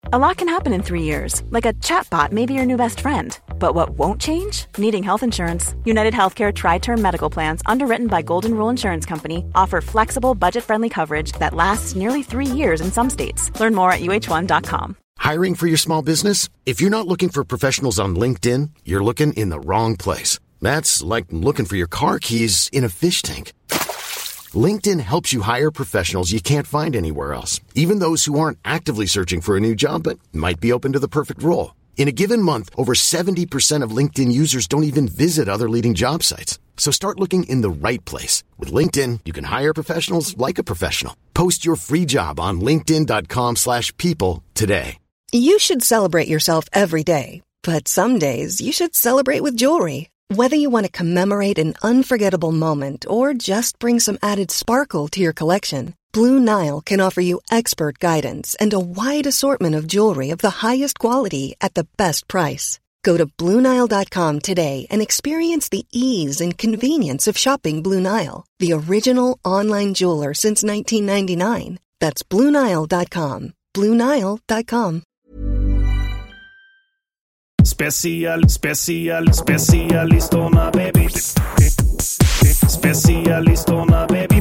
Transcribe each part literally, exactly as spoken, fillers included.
A lot can happen in three years, like a chatbot may be your new best friend. But what won't change? Needing health insurance. United Healthcare Tri-Term Medical Plans, underwritten by Golden Rule Insurance Company, offer flexible, budget-friendly coverage that lasts nearly three years in some states. Learn more at U H one dot com. Hiring for your small business? If you're not looking for professionals on LinkedIn, you're looking in the wrong place. That's like looking for your car keys in a fish tank. LinkedIn helps you hire professionals you can't find anywhere else, even those who aren't actively searching for a new job but might be open to the perfect role. In a given month, over seventy percent of LinkedIn users don't even visit other leading job sites. So start looking in the right place. With LinkedIn, you can hire professionals like a professional. Post your free job on linkedin dot com slash people today. You should celebrate yourself every day, but some days you should celebrate with jewelry. Whether you want to commemorate an unforgettable moment or just bring some added sparkle to your collection, Blue Nile can offer you expert guidance and a wide assortment of jewelry of the highest quality at the best price. Go to blue nile dot com today and experience the ease and convenience of shopping Blue Nile, the original online jeweler since nineteen ninety-nine. That's blue nile dot com. blue nile dot com. Special, special, specialisterna baby. Specialisterna baby.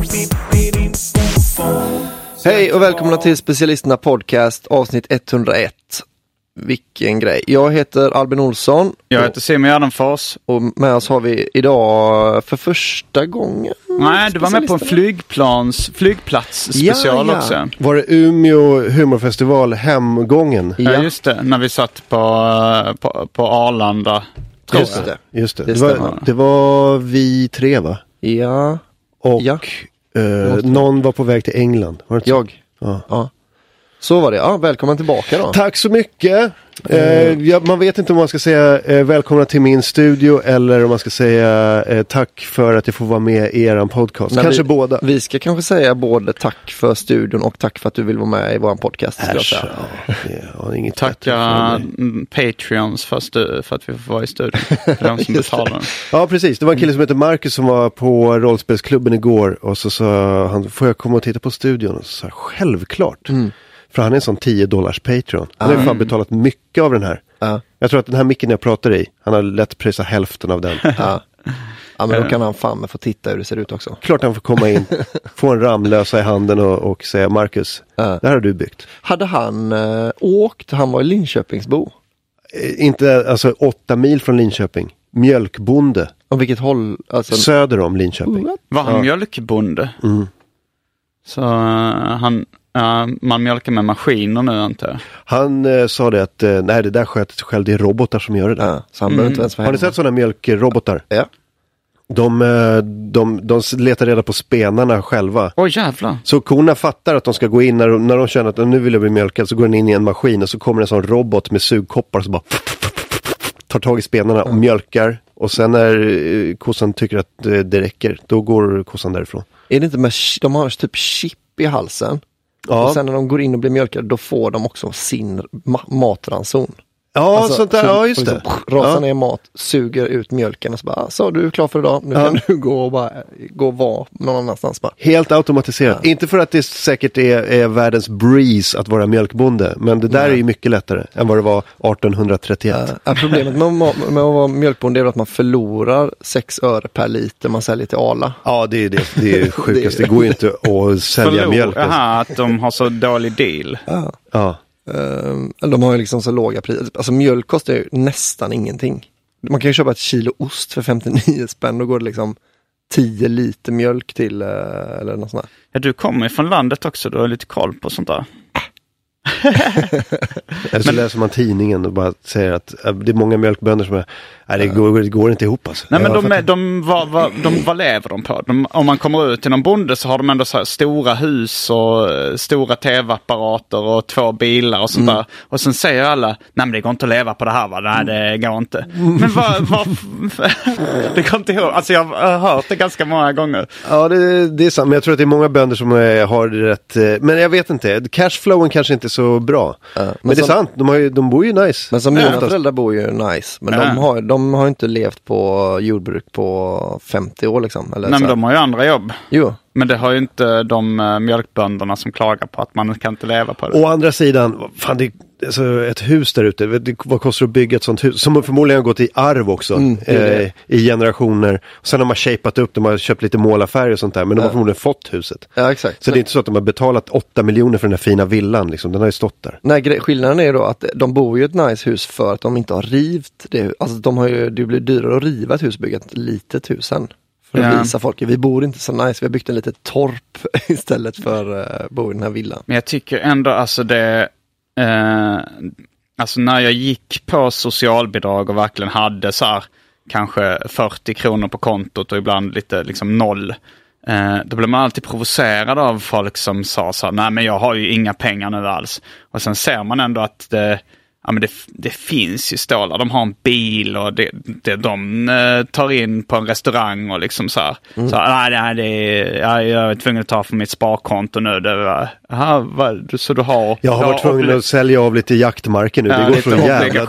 Hej och välkomna till Specialisterna Podcast avsnitt etthundraett. Vilken grej. Jag heter Albin Olsson. Jag heter Simon Gärdenfors. Och med oss har vi idag för första gången. Nej, du var med på en flygplans, flygplats special ja, ja. också. Var det Umeå humorfestival hemgången? Ja, ja just det. När vi satt på, på, på Arlanda. Just det. Just det. Det, det, var, det var vi tre va? Ja. Och ja. Eh, någon var på väg till England. Var det jag. Ja. ja. Så var det. Ja, välkommen tillbaka då. Tack så mycket. Eh, ja, man vet inte om man ska säga eh, välkomna till min studio eller om man ska säga eh, tack för att jag får vara med i eran podcast. Men kanske vi, båda. Vi ska kanske säga både tack för studion och tack för att du vill vara med i vår podcast. Äsch, ja, ja, inget Tacka Patreons för, stu- för att vi får vara i studion. De som betalar. Ja, precis. Det var en kille som heter Marcus som var på rollspelsklubben igår och så sa han, får jag komma och titta på studion? Och så sa självklart. Mm. För han är en sån tio dollars Patreon. Han har ju fan betalat mycket av den här. Uh. Jag tror att den här micken jag pratar i, han har lätt prisa hälften av den. Uh. Ja, men då kan han fan med få titta hur det ser ut också. Klart han får komma in, få en Ramlösa i handen och, och säga Marcus, uh. det här har du byggt. Hade han uh, åkt, han var i Linköpingsbo? Eh, inte, alltså åtta mil från Linköping. Mjölkbonde. Och vilket håll? Alltså... Söder om Linköping. Uh. Var han ja. mjölkbonde? Mm. Så uh, han... Ja, man mjölkar med maskiner nu antar jag. Han eh, sa det att eh, nej, det där sköter sig själv, det är robotar som gör det där. Ja, så han mm. inte ens Har ni sett sådana mjölkrobotar? Ja. De, de, de letar reda på spenarna själva. Oj oh, jävlar. Så korna fattar att de ska gå in när de, när de känner att nu vill jag bli mjölkad, så går den in i en maskin och så kommer en sån robot med sugkoppar som bara tar tag i spenarna och mjölkar. Och sen när kossan tycker att det räcker, då går kossan därifrån. Är det inte med, de har typ chip i halsen? Ja. Och sen när de går in och blir mjölkade, då får de också sin ma- matranson. Ja, alltså, sånt där, så, ja just liksom, det. Rasar ja. ner mat, suger ut mjölken och så bara, så du är klar för idag. Nu ja. kan du gå och bara, gå och vara någon annanstans bara. Helt automatiserat. Ja. Inte för att det säkert är, är världens breeze att vara mjölkbonde, men det där Nej. är ju mycket lättare än vad det var arton trettioett. Ja. Problemet med, med att vara mjölkbonde är att man förlorar sex öre per liter man säljer till Arla. Ja, det är det, det är sjukast. det, det går ju inte att sälja Förlor, mjölk. Jaha, att de har så dålig deal. Ja. Ja. Uh, de har ju liksom så låga priser. Alltså mjölk kostar ju nästan ingenting. Man kan ju köpa ett kilo ost för femtionio spänn. Då går det liksom tio liter mjölk till uh, eller något sånt där. Ja, du kommer ju från landet också. Du har lite koll på sånt där. Eller så men, läser man tidningen och bara säger att äh, det är många mjölkbönder som är, nej, det, går, det går inte ihop alltså. Nej, men de, de, de, vad, vad, de, vad lever de på? De, om man kommer ut till någon bonde så har de ändå så här stora hus och stora tv-apparater och två bilar och sånt mm. där. Och sen säger alla, nej men det går inte att leva på det här va? Nej, det går inte. Mm. Men vad, vad det går inte ihop. Alltså jag har hört det ganska många gånger. Ja, det, det är sant. Men jag tror att det är många bönder som är, har det rätt. Men jag vet inte. Cashflowen kanske inte är så bra. Ja, men, men det är sant. De, har ju, de bor ju nice. Men som mina ja. föräldrar bor ju nice. Men ja. de har de har inte levt på jordbruk på femtio år liksom. Eller Nej, så. Men de har ju andra jobb. Jo. Men det har ju inte de uh, mjölkbönderna som klagar på att man kan inte leva på det. Å andra sidan, fan det alltså ett hus där ute, det, vad kostar det att bygga ett sånt hus? Som förmodligen har gått i arv också, mm, eh, i generationer. Sen har man shapat upp, de har köpt lite målarfärg och sånt där, men de ja. har förmodligen fått huset. Ja, exakt. Så men... det är inte så att de har betalat åtta miljoner för den här fina villan, liksom. Den har ju stått där. Nej, skillnaden är då att de bor ju i ett nice hus för att de inte har rivt det. Alltså de har ju, det blir dyrare att riva ett hus, bygga ett litet hus sen. För att ja. visa folk, vi bor inte så nice, vi har byggt en litet torp istället för att uh, bo i den här villan. Men jag tycker ändå, alltså det... Uh, alltså när jag gick på socialbidrag och verkligen hade så här, kanske fyrtio kronor på kontot och ibland lite liksom noll. Uh, då blev man alltid provocerad av folk som sa så här, nej men jag har ju inga pengar nu alls. Och sen ser man ändå att det... Ja, men det, det finns ju stålar. De har en bil och det, det, de eh, tar in på en restaurang och liksom så här. Mm. Så nej, nej, det är, jag, jag är tvungen att ta för mitt sparkonto nu. Det var, aha, vad, så du har... Jag har varit tvungen obli- att sälja av lite jaktmarker nu. Ja, det går så jävla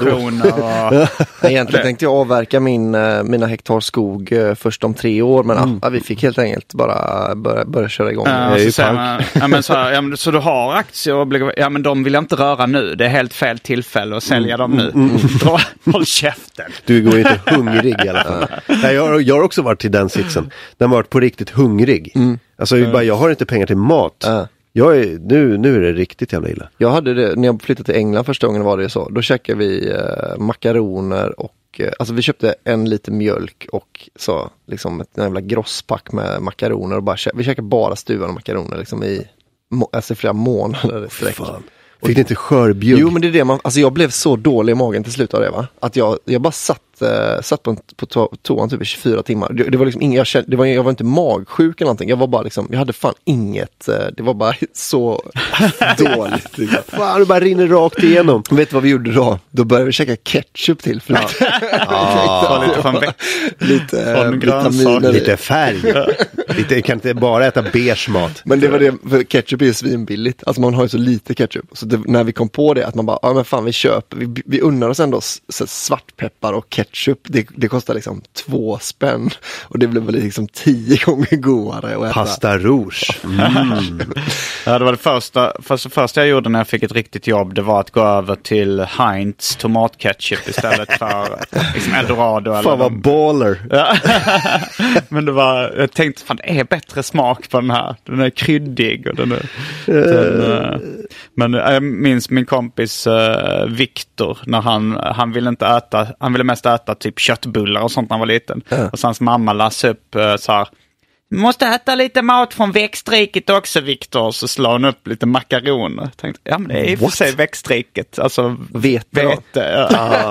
då. Egentligen tänkte jag avverka min, mina hektar skog först om tre år. Men mm. ja, vi fick helt enkelt bara börja, börja köra igång. Ja, så, så, man, ja, men så, här, ja, men, så du har aktier och ja, men de vill jag inte röra nu. Det är helt fel tillfälle och sälja mm, dem nu. Mm, mm. Dra, håll käften. Du går inte hungrig i alla fall. Nej, jag, jag har också varit till den sitsen. När man har varit på riktigt hungrig. Mm. Alltså, mm. Bara, jag har inte pengar till mat. Mm. Jag är, nu, nu är det riktigt jävla illa. Jag hade det, när jag flyttade till England första gången var det så. Då käkade vi eh, makaroner och eh, alltså vi köpte en liter mjölk och så liksom ett jävla grosspack med makaroner och bara vi käkade bara stuvade makaroner liksom i alltså flera månader sträck. Fick det inte skörbjugg? Jo, men det är det man, alltså jag blev så dålig i magen till slut av det, va? Att jag, jag bara satt, uh, satt på, på to- toan typ i tjugofyra timmar. Det, det var liksom ingen, jag, kände, det var, jag var inte magsjuk eller någonting. Jag var bara liksom, jag hade fan inget, uh, det var bara så dåligt. Liksom. Fan, det bara rinner rakt igenom. Vet du vad vi gjorde då? Då började vi käka ketchup till. För ja. ah, lite från, lite, från uh, vitaminer. Lite färg. Lite, kan inte bara äta beige mat. Men det var det, för ketchup är ju svinbilligt. Alltså man har ju så lite ketchup. Så det, när vi kom på det, att man bara, ja men fan vi köper, vi, vi unnar oss ändå så, svartpeppar och ketchup. Det, det kostar liksom två spänn. Och det blev väl liksom tio gånger godare att äta. Pasta rouge. Mm. Ja, det var det första, första, första jag gjorde när jag fick ett riktigt jobb. Det var att gå över till Heinz tomatketchup istället för liksom Eldorado. Eller fan vad de... baller. Ja. Men det var, jag tänkte, fan det är bättre smak på den här. Den är kryddig och den är... Den, uh... Men jag minns min kompis uh, Viktor när han, han ville inte äta, han ville mest äta typ köttbullar och sånt när han var liten. Mm. Och så hans mamma läste upp uh, så här, måste äta lite mat från växtriket också, Viktor. Så slår hon upp lite makaroner. Jag tänkte, ja men det är i och för sig växtriket. Alltså vete. vete ja. ah.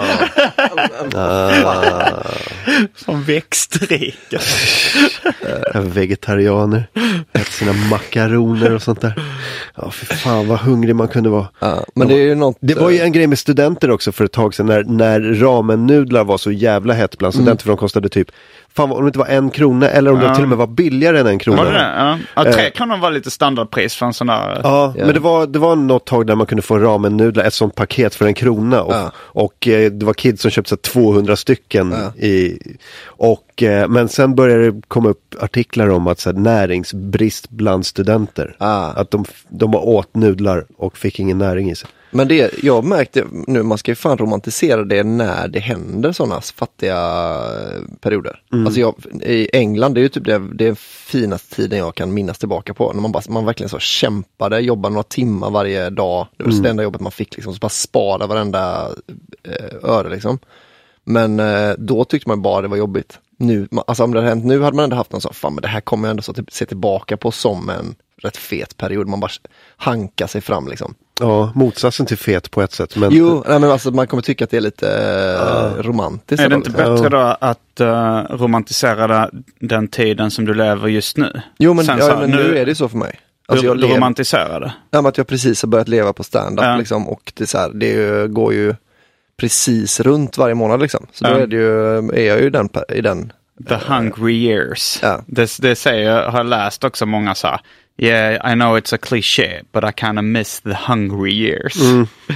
ah. Från växtriket. Vegetarianer. Äter sina makaroner och sånt där. Ja, för fan vad hungrig man kunde vara. Ah, men det är ju något... Det var ju en grej med studenter också för ett tag sedan. När, när ramen-nudlar var så jävla hett bland studenter. Mm. För de kostade typ... Fan, om det inte var en krona eller om ja. det till och med var billigare än en krona. Var det det? Ja. Ja, tre kan nog vara lite standardpris för en sån här... Ja, ja. Men det var, det var något tag där man kunde få ramen-nudlar, ett sånt paket för en krona. Och, ja. och eh, det var kids som köpte så tvåhundra stycken. Ja. I, och, eh, men sen började det komma upp artiklar om att så här, näringsbrist bland studenter. Ja. Att de, de var åt nudlar och fick ingen näring i sig. Men det, jag märkte nu, man ska ju fan romantisera det när det händer sådana fattiga perioder. Mm. Alltså jag, i England, det är ju typ det, det är finaste tiden jag kan minnas tillbaka på. När man, bara, man verkligen så kämpade, jobbade några timmar varje dag. Det var mm. det enda jobbet man fick, liksom, så bara spara varenda eh, öre liksom. Men eh, då tyckte man bara det var jobbigt. Nu, alltså om det hade hänt nu hade man ändå haft någon så, fan men det här kommer jag ändå så att se tillbaka på som en rätt fet period. Man bara hankar sig fram liksom. Ja, motsatsen till fet på ett sätt. Men... Jo, nej, men alltså, man kommer tycka att det är lite uh, romantiskt. Är det inte liksom bättre då att uh, romantisera den tiden som du lever just nu? Jo, men, ja, så, men nu, nu är det så för mig. Alltså, du, jag lever... du romantiserar det? Ja, men att jag precis har börjat leva på stand-up ja. liksom, och det, så här, det ju, går ju precis runt varje månad liksom. Så ja. då är, det ju, är jag ju den, i den... The uh, hungry years. Ja. Det, det säger jag, har läst också många så här. Yeah, I know it's a cliché, but I kind of miss the hungry years. Mm.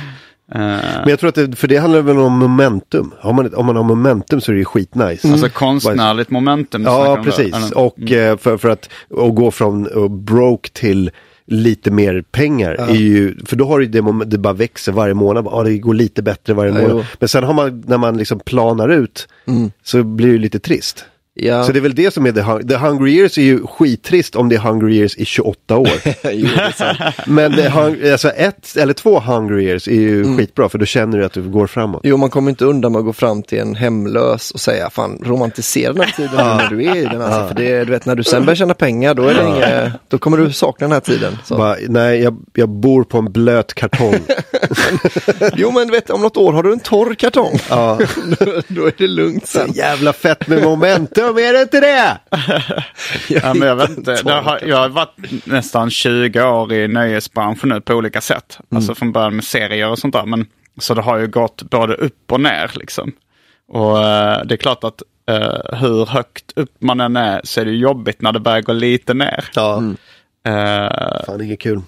Men jag tror att det, för det handlar väl om momentum. Om man, om man har momentum så är det ju skitnice. Mm. Alltså konstnärligt momentum. Ja, precis. Och mm. för, för att och gå från och broke till lite mer pengar ja. är ju, för då har du det, det bara växer varje månad. Ja, det går lite bättre varje ja, månad. Jo. Men sen har man, när man liksom planar ut mm. så blir det lite trist. Ja. Så det är väl det som är The, Hung- The Hungry Years är ju skittrist om det är Hungry Years i tjugoåtta år. jo, Men det hung- alltså ett eller två Hungry Years är ju mm. skitbra, för då känner du att du går framåt. Jo, man kommer inte undan med att gå fram till en hemlös och säga, fan, romantisera den här tiden när du är i den. Alltså. För det, du vet, när du sen börjar tjäna pengar, då, är det inga, då kommer du sakna den här tiden. Så. Bara, nej, jag, jag bor på en blöt kartong. jo, men vet, om något år har du en torr kartong. Ja. då, då är det lugnt sen. Så jävla fett med momentum, är det inte det? ja, men jag vet inte. Har, jag har varit nästan tjugo år i nöjesbranschen nu på olika sätt. Mm. Alltså från början med serier och sånt där. Men, så det har ju gått både upp och ner liksom. Och uh, det är klart att uh, hur högt upp man än är så är det jobbigt när det börjar gå lite ner. Ja. Mm. Uh, Fan, det är kul.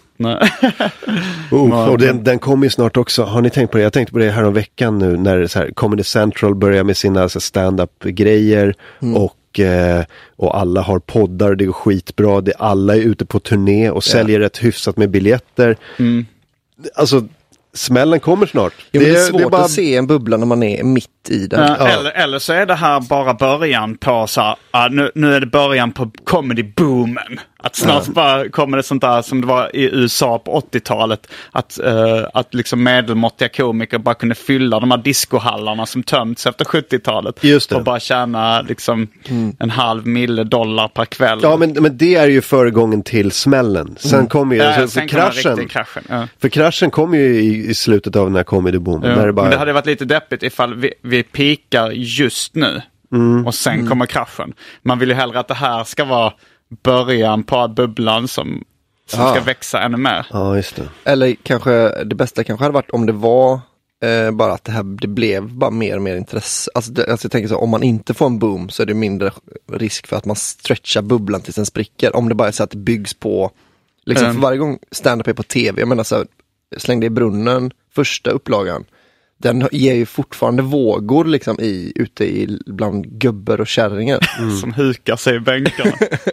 oh, och den, den kommer ju snart också. Har ni tänkt på det? Jag tänkte på det här om veckan nu när så här, Comedy Central börjar med sina så, stand-up-grejer mm. och, eh, och alla har poddar, det går skitbra. Det, alla är ute på turné och säljer ja. rätt hyfsat med biljetter. Mm. Alltså, smällen kommer snart. Jo, det, det är svårt det är bara... att se en bubbla när man är mitt i den. Ja, ja. Eller, eller så är det här bara början på så här, uh, nu, nu är det början på comedy-boomen. Att snart ja. bara kommer det sånt där som det var i U S A på åttiotalet. Att, uh, att liksom medelmåttiga komiker bara kunde fylla de här discohallarna som tömts efter sjuttiotalet. Just det. Och bara tjäna liksom mm. en halv mille dollar per kväll. Ja, men, men det är ju föregången till smällen. Sen mm. kommer ju, ja, alltså, sen för kraschen. kraschen ja. För kraschen kommer ju i, i slutet av den här comedy-boomen. Ja. När det, bara... Men det hade varit lite deppigt ifall vi, vi pikar just nu. Mm. Och sen mm. kommer kraschen. Man vill ju hellre att det här ska vara början på bubblan som, som ja. ska växa ännu mer. Ja, just det. Eller kanske det bästa kanske hade varit om det var eh, bara att det här det blev bara mer och mer intresse. Alltså, det, alltså jag tänker så, om man inte får en boom så är det mindre risk för att man stretchar bubblan tills den spricker. Om det bara är så att det byggs på liksom mm. för varje gång stand-up är på tv. Jag menar så här, släng det i brunnen, första upplagan. Den ger ju fortfarande vågor liksom i, ute i bland gubbar och kärringar. Mm. Som hukar sig i bänkarna.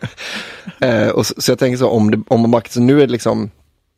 eh, och så, så jag tänker så, om, det, om man bara, så nu är det liksom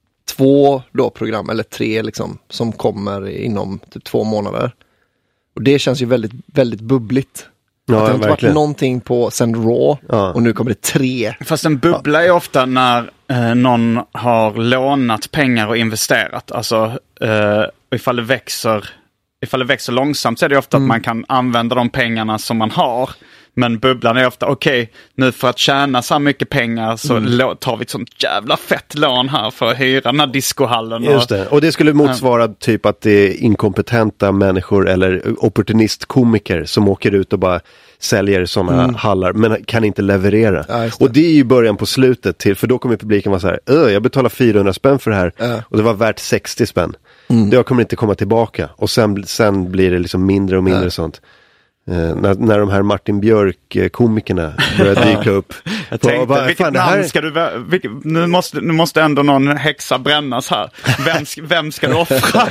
två då program, eller tre liksom, som kommer inom typ två månader. Och det känns ju väldigt, väldigt bubbligt. Ja, att det har inte varit någonting på sen Raw ja. och nu kommer det tre. Fast en bubbla är ofta när eh, någon har lånat pengar och investerat. Alltså eh, ifall det växer ifall det växer långsamt så är det ofta mm. att man kan använda de pengarna som man har. Men bubblan är ofta, okej, okay, nu för att tjäna så mycket pengar så mm. lo- tar vi ett sånt jävla fett lån här för att hyra den här discohallen. Just det, och det skulle motsvara äh. typ att det är inkompetenta människor eller opportunistkomiker som åker ut och bara säljer sådana mm. hallar men kan inte leverera. Ja, det. Och det är ju början på slutet till, för då kommer publiken vara så här, öh, jag betalar fyrahundra spänn för det här ja. och det var värt sextio spänn. Mm. Jag kommer inte komma tillbaka. Och sen, sen blir det liksom mindre och mindre ja. sånt. Uh, när, när de här Martin Björk-komikerna börjar dyka upp. Jag tänkte, bara, vilket fan, namn här... ska du... Vilket, nu, måste, nu måste ändå någon häxa brännas här. Vem, vem ska du offra?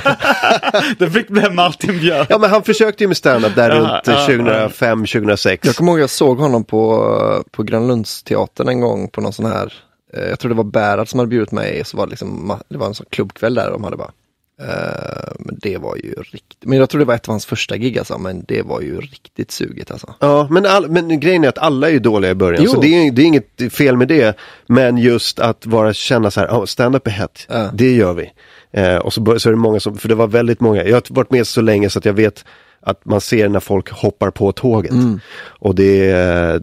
Det fick bli Martin Björk. Ja, men han försökte ju med stand-up där ja, runt ja, tjugohundrafem tjugohundrasex. Jag kommer ihåg jag såg honom på, på Grönlundsteatern en gång på någon sån här... Eh, jag tror det var Bärad som hade bjudit mig. Så var det, liksom, det var en sån klubbkväll där de hade bara... Uh, men det var ju riktigt, men jag tror det var ett av hans första gig alltså, men det var ju riktigt suget alltså. Ja, men, all, men grejen är att alla är ju dåliga i början, jo. Så det är, det är inget fel med det, men just att vara känna så här, oh, stand-up är hett, uh. det gör vi. Uh, och så, så är det många som, för det var väldigt många, jag har varit med så länge så att jag vet att man ser när folk hoppar på tåget. Mm. Och det,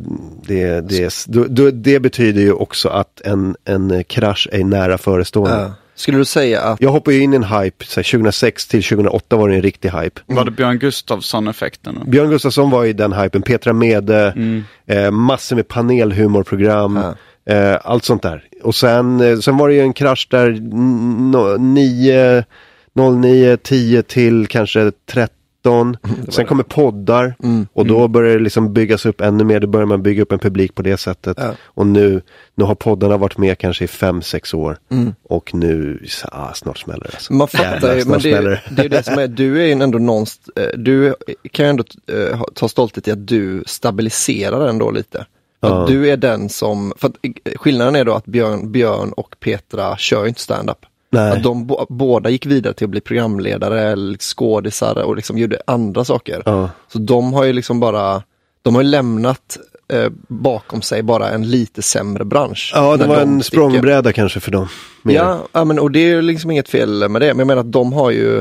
det, det, det, det betyder ju också att en, en krasch är nära förestående. Uh. Skulle du säga att... Jag hoppade ju in i en hype, så här, tjugohundrasex till tjugohundraåtta var det en riktig hype. Mm. Var det Björn Gustafsson-effekten? Björn Gustafsson var i den hypen, Petra Mede, mm. eh, massor med panelhumorprogram, ja. eh, allt sånt där. Och sen, eh, sen var det ju en krasch där nio, noll nio, tio till kanske tretton nitton. Sen kommer poddar. Mm. Och då börjar det liksom byggas upp ännu mer. Då börjar man bygga upp en publik på det sättet. Ja. Och nu, nu har poddarna varit med kanske i fem, sex år. Mm. Och nu, ah, snart smäller det. Alltså. Man fattar Jävlar, ju, snart men det, smäller det är det som är, du är ju ändå någonstans, du kan ju ändå uh, ta stolthet i att du stabiliserar ändå lite. Ja. Att du är den som, för att skillnaden är då att Björn, Björn och Petra kör ju inte stand-up. Nej. Att de bo, båda gick vidare till att bli programledare eller skådisar och liksom gjorde andra saker. Ja. Så de har ju liksom bara, de har ju lämnat eh, bakom sig bara en lite sämre bransch. Ja, det När var de en sticker. språngbräda kanske för dem. Mer. Ja, ja men, och det är ju liksom inget fel med det. Men jag menar att de har ju,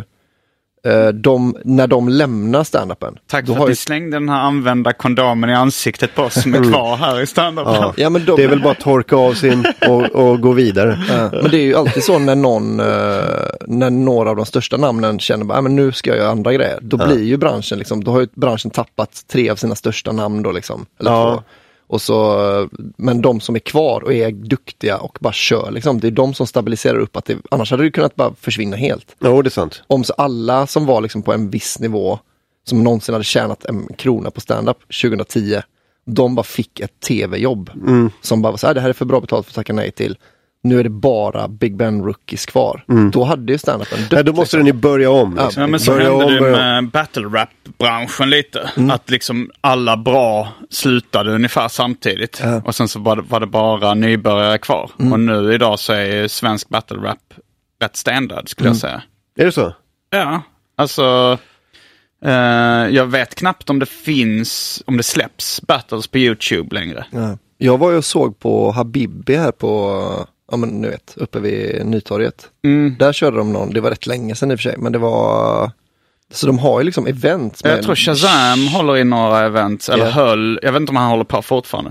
eh, de, när de lämnar stand-upen. Tack då för har att ju, ni slängde den här använda kondomen i ansiktet på oss som är kvar här i stand-up. Ja. ja, men de, Det är väl bara att torka av sin och, och gå vidare. ja, men det är ju alltid så när någon, eh, när några av de största namnen känner att ah, men nu ska jag göra andra grejer. Då blir ju branschen liksom, då har ju branschen tappat tre av sina största namn då liksom. Eller Ja. två. Och så, men de som är kvar och är duktiga och bara kör liksom, det är de som stabiliserar upp att det, annars hade det kunnat bara försvinna helt. Ja, det är sant. Om så alla som var liksom på en viss nivå som någonsin hade tjänat en krona på stand-up tjugohundratio, de bara fick ett tv-jobb Mm. som bara var så här, det här är för bra betalt för att tacka nej till. Nu är det bara Big Ben rookies kvar. Då hade ju stand-upen dött. Nej, då måste liksom. den ju börja om. Liksom. Ja, men så börja hände om, det börja om. med battle rap-branschen lite. Att liksom alla bra slutade ungefär samtidigt. Ja. Och sen så var det, var det bara nybörjare kvar. Och nu idag så är svensk battle rap rätt standard skulle jag säga. Är det så? Ja, alltså eh, jag vet knappt om det finns, om det släpps battles på YouTube längre. Ja. Jag var ju och såg på Habibi här på, ja men nu vet, uppe vid Nytorget. Mm. Där körde de någon, det var rätt länge sedan i och för sig, men det var, så de har ju liksom events. Med Jag tror Shazam håller i några events, eller Ja. höll, jag vet inte om han håller på fortfarande.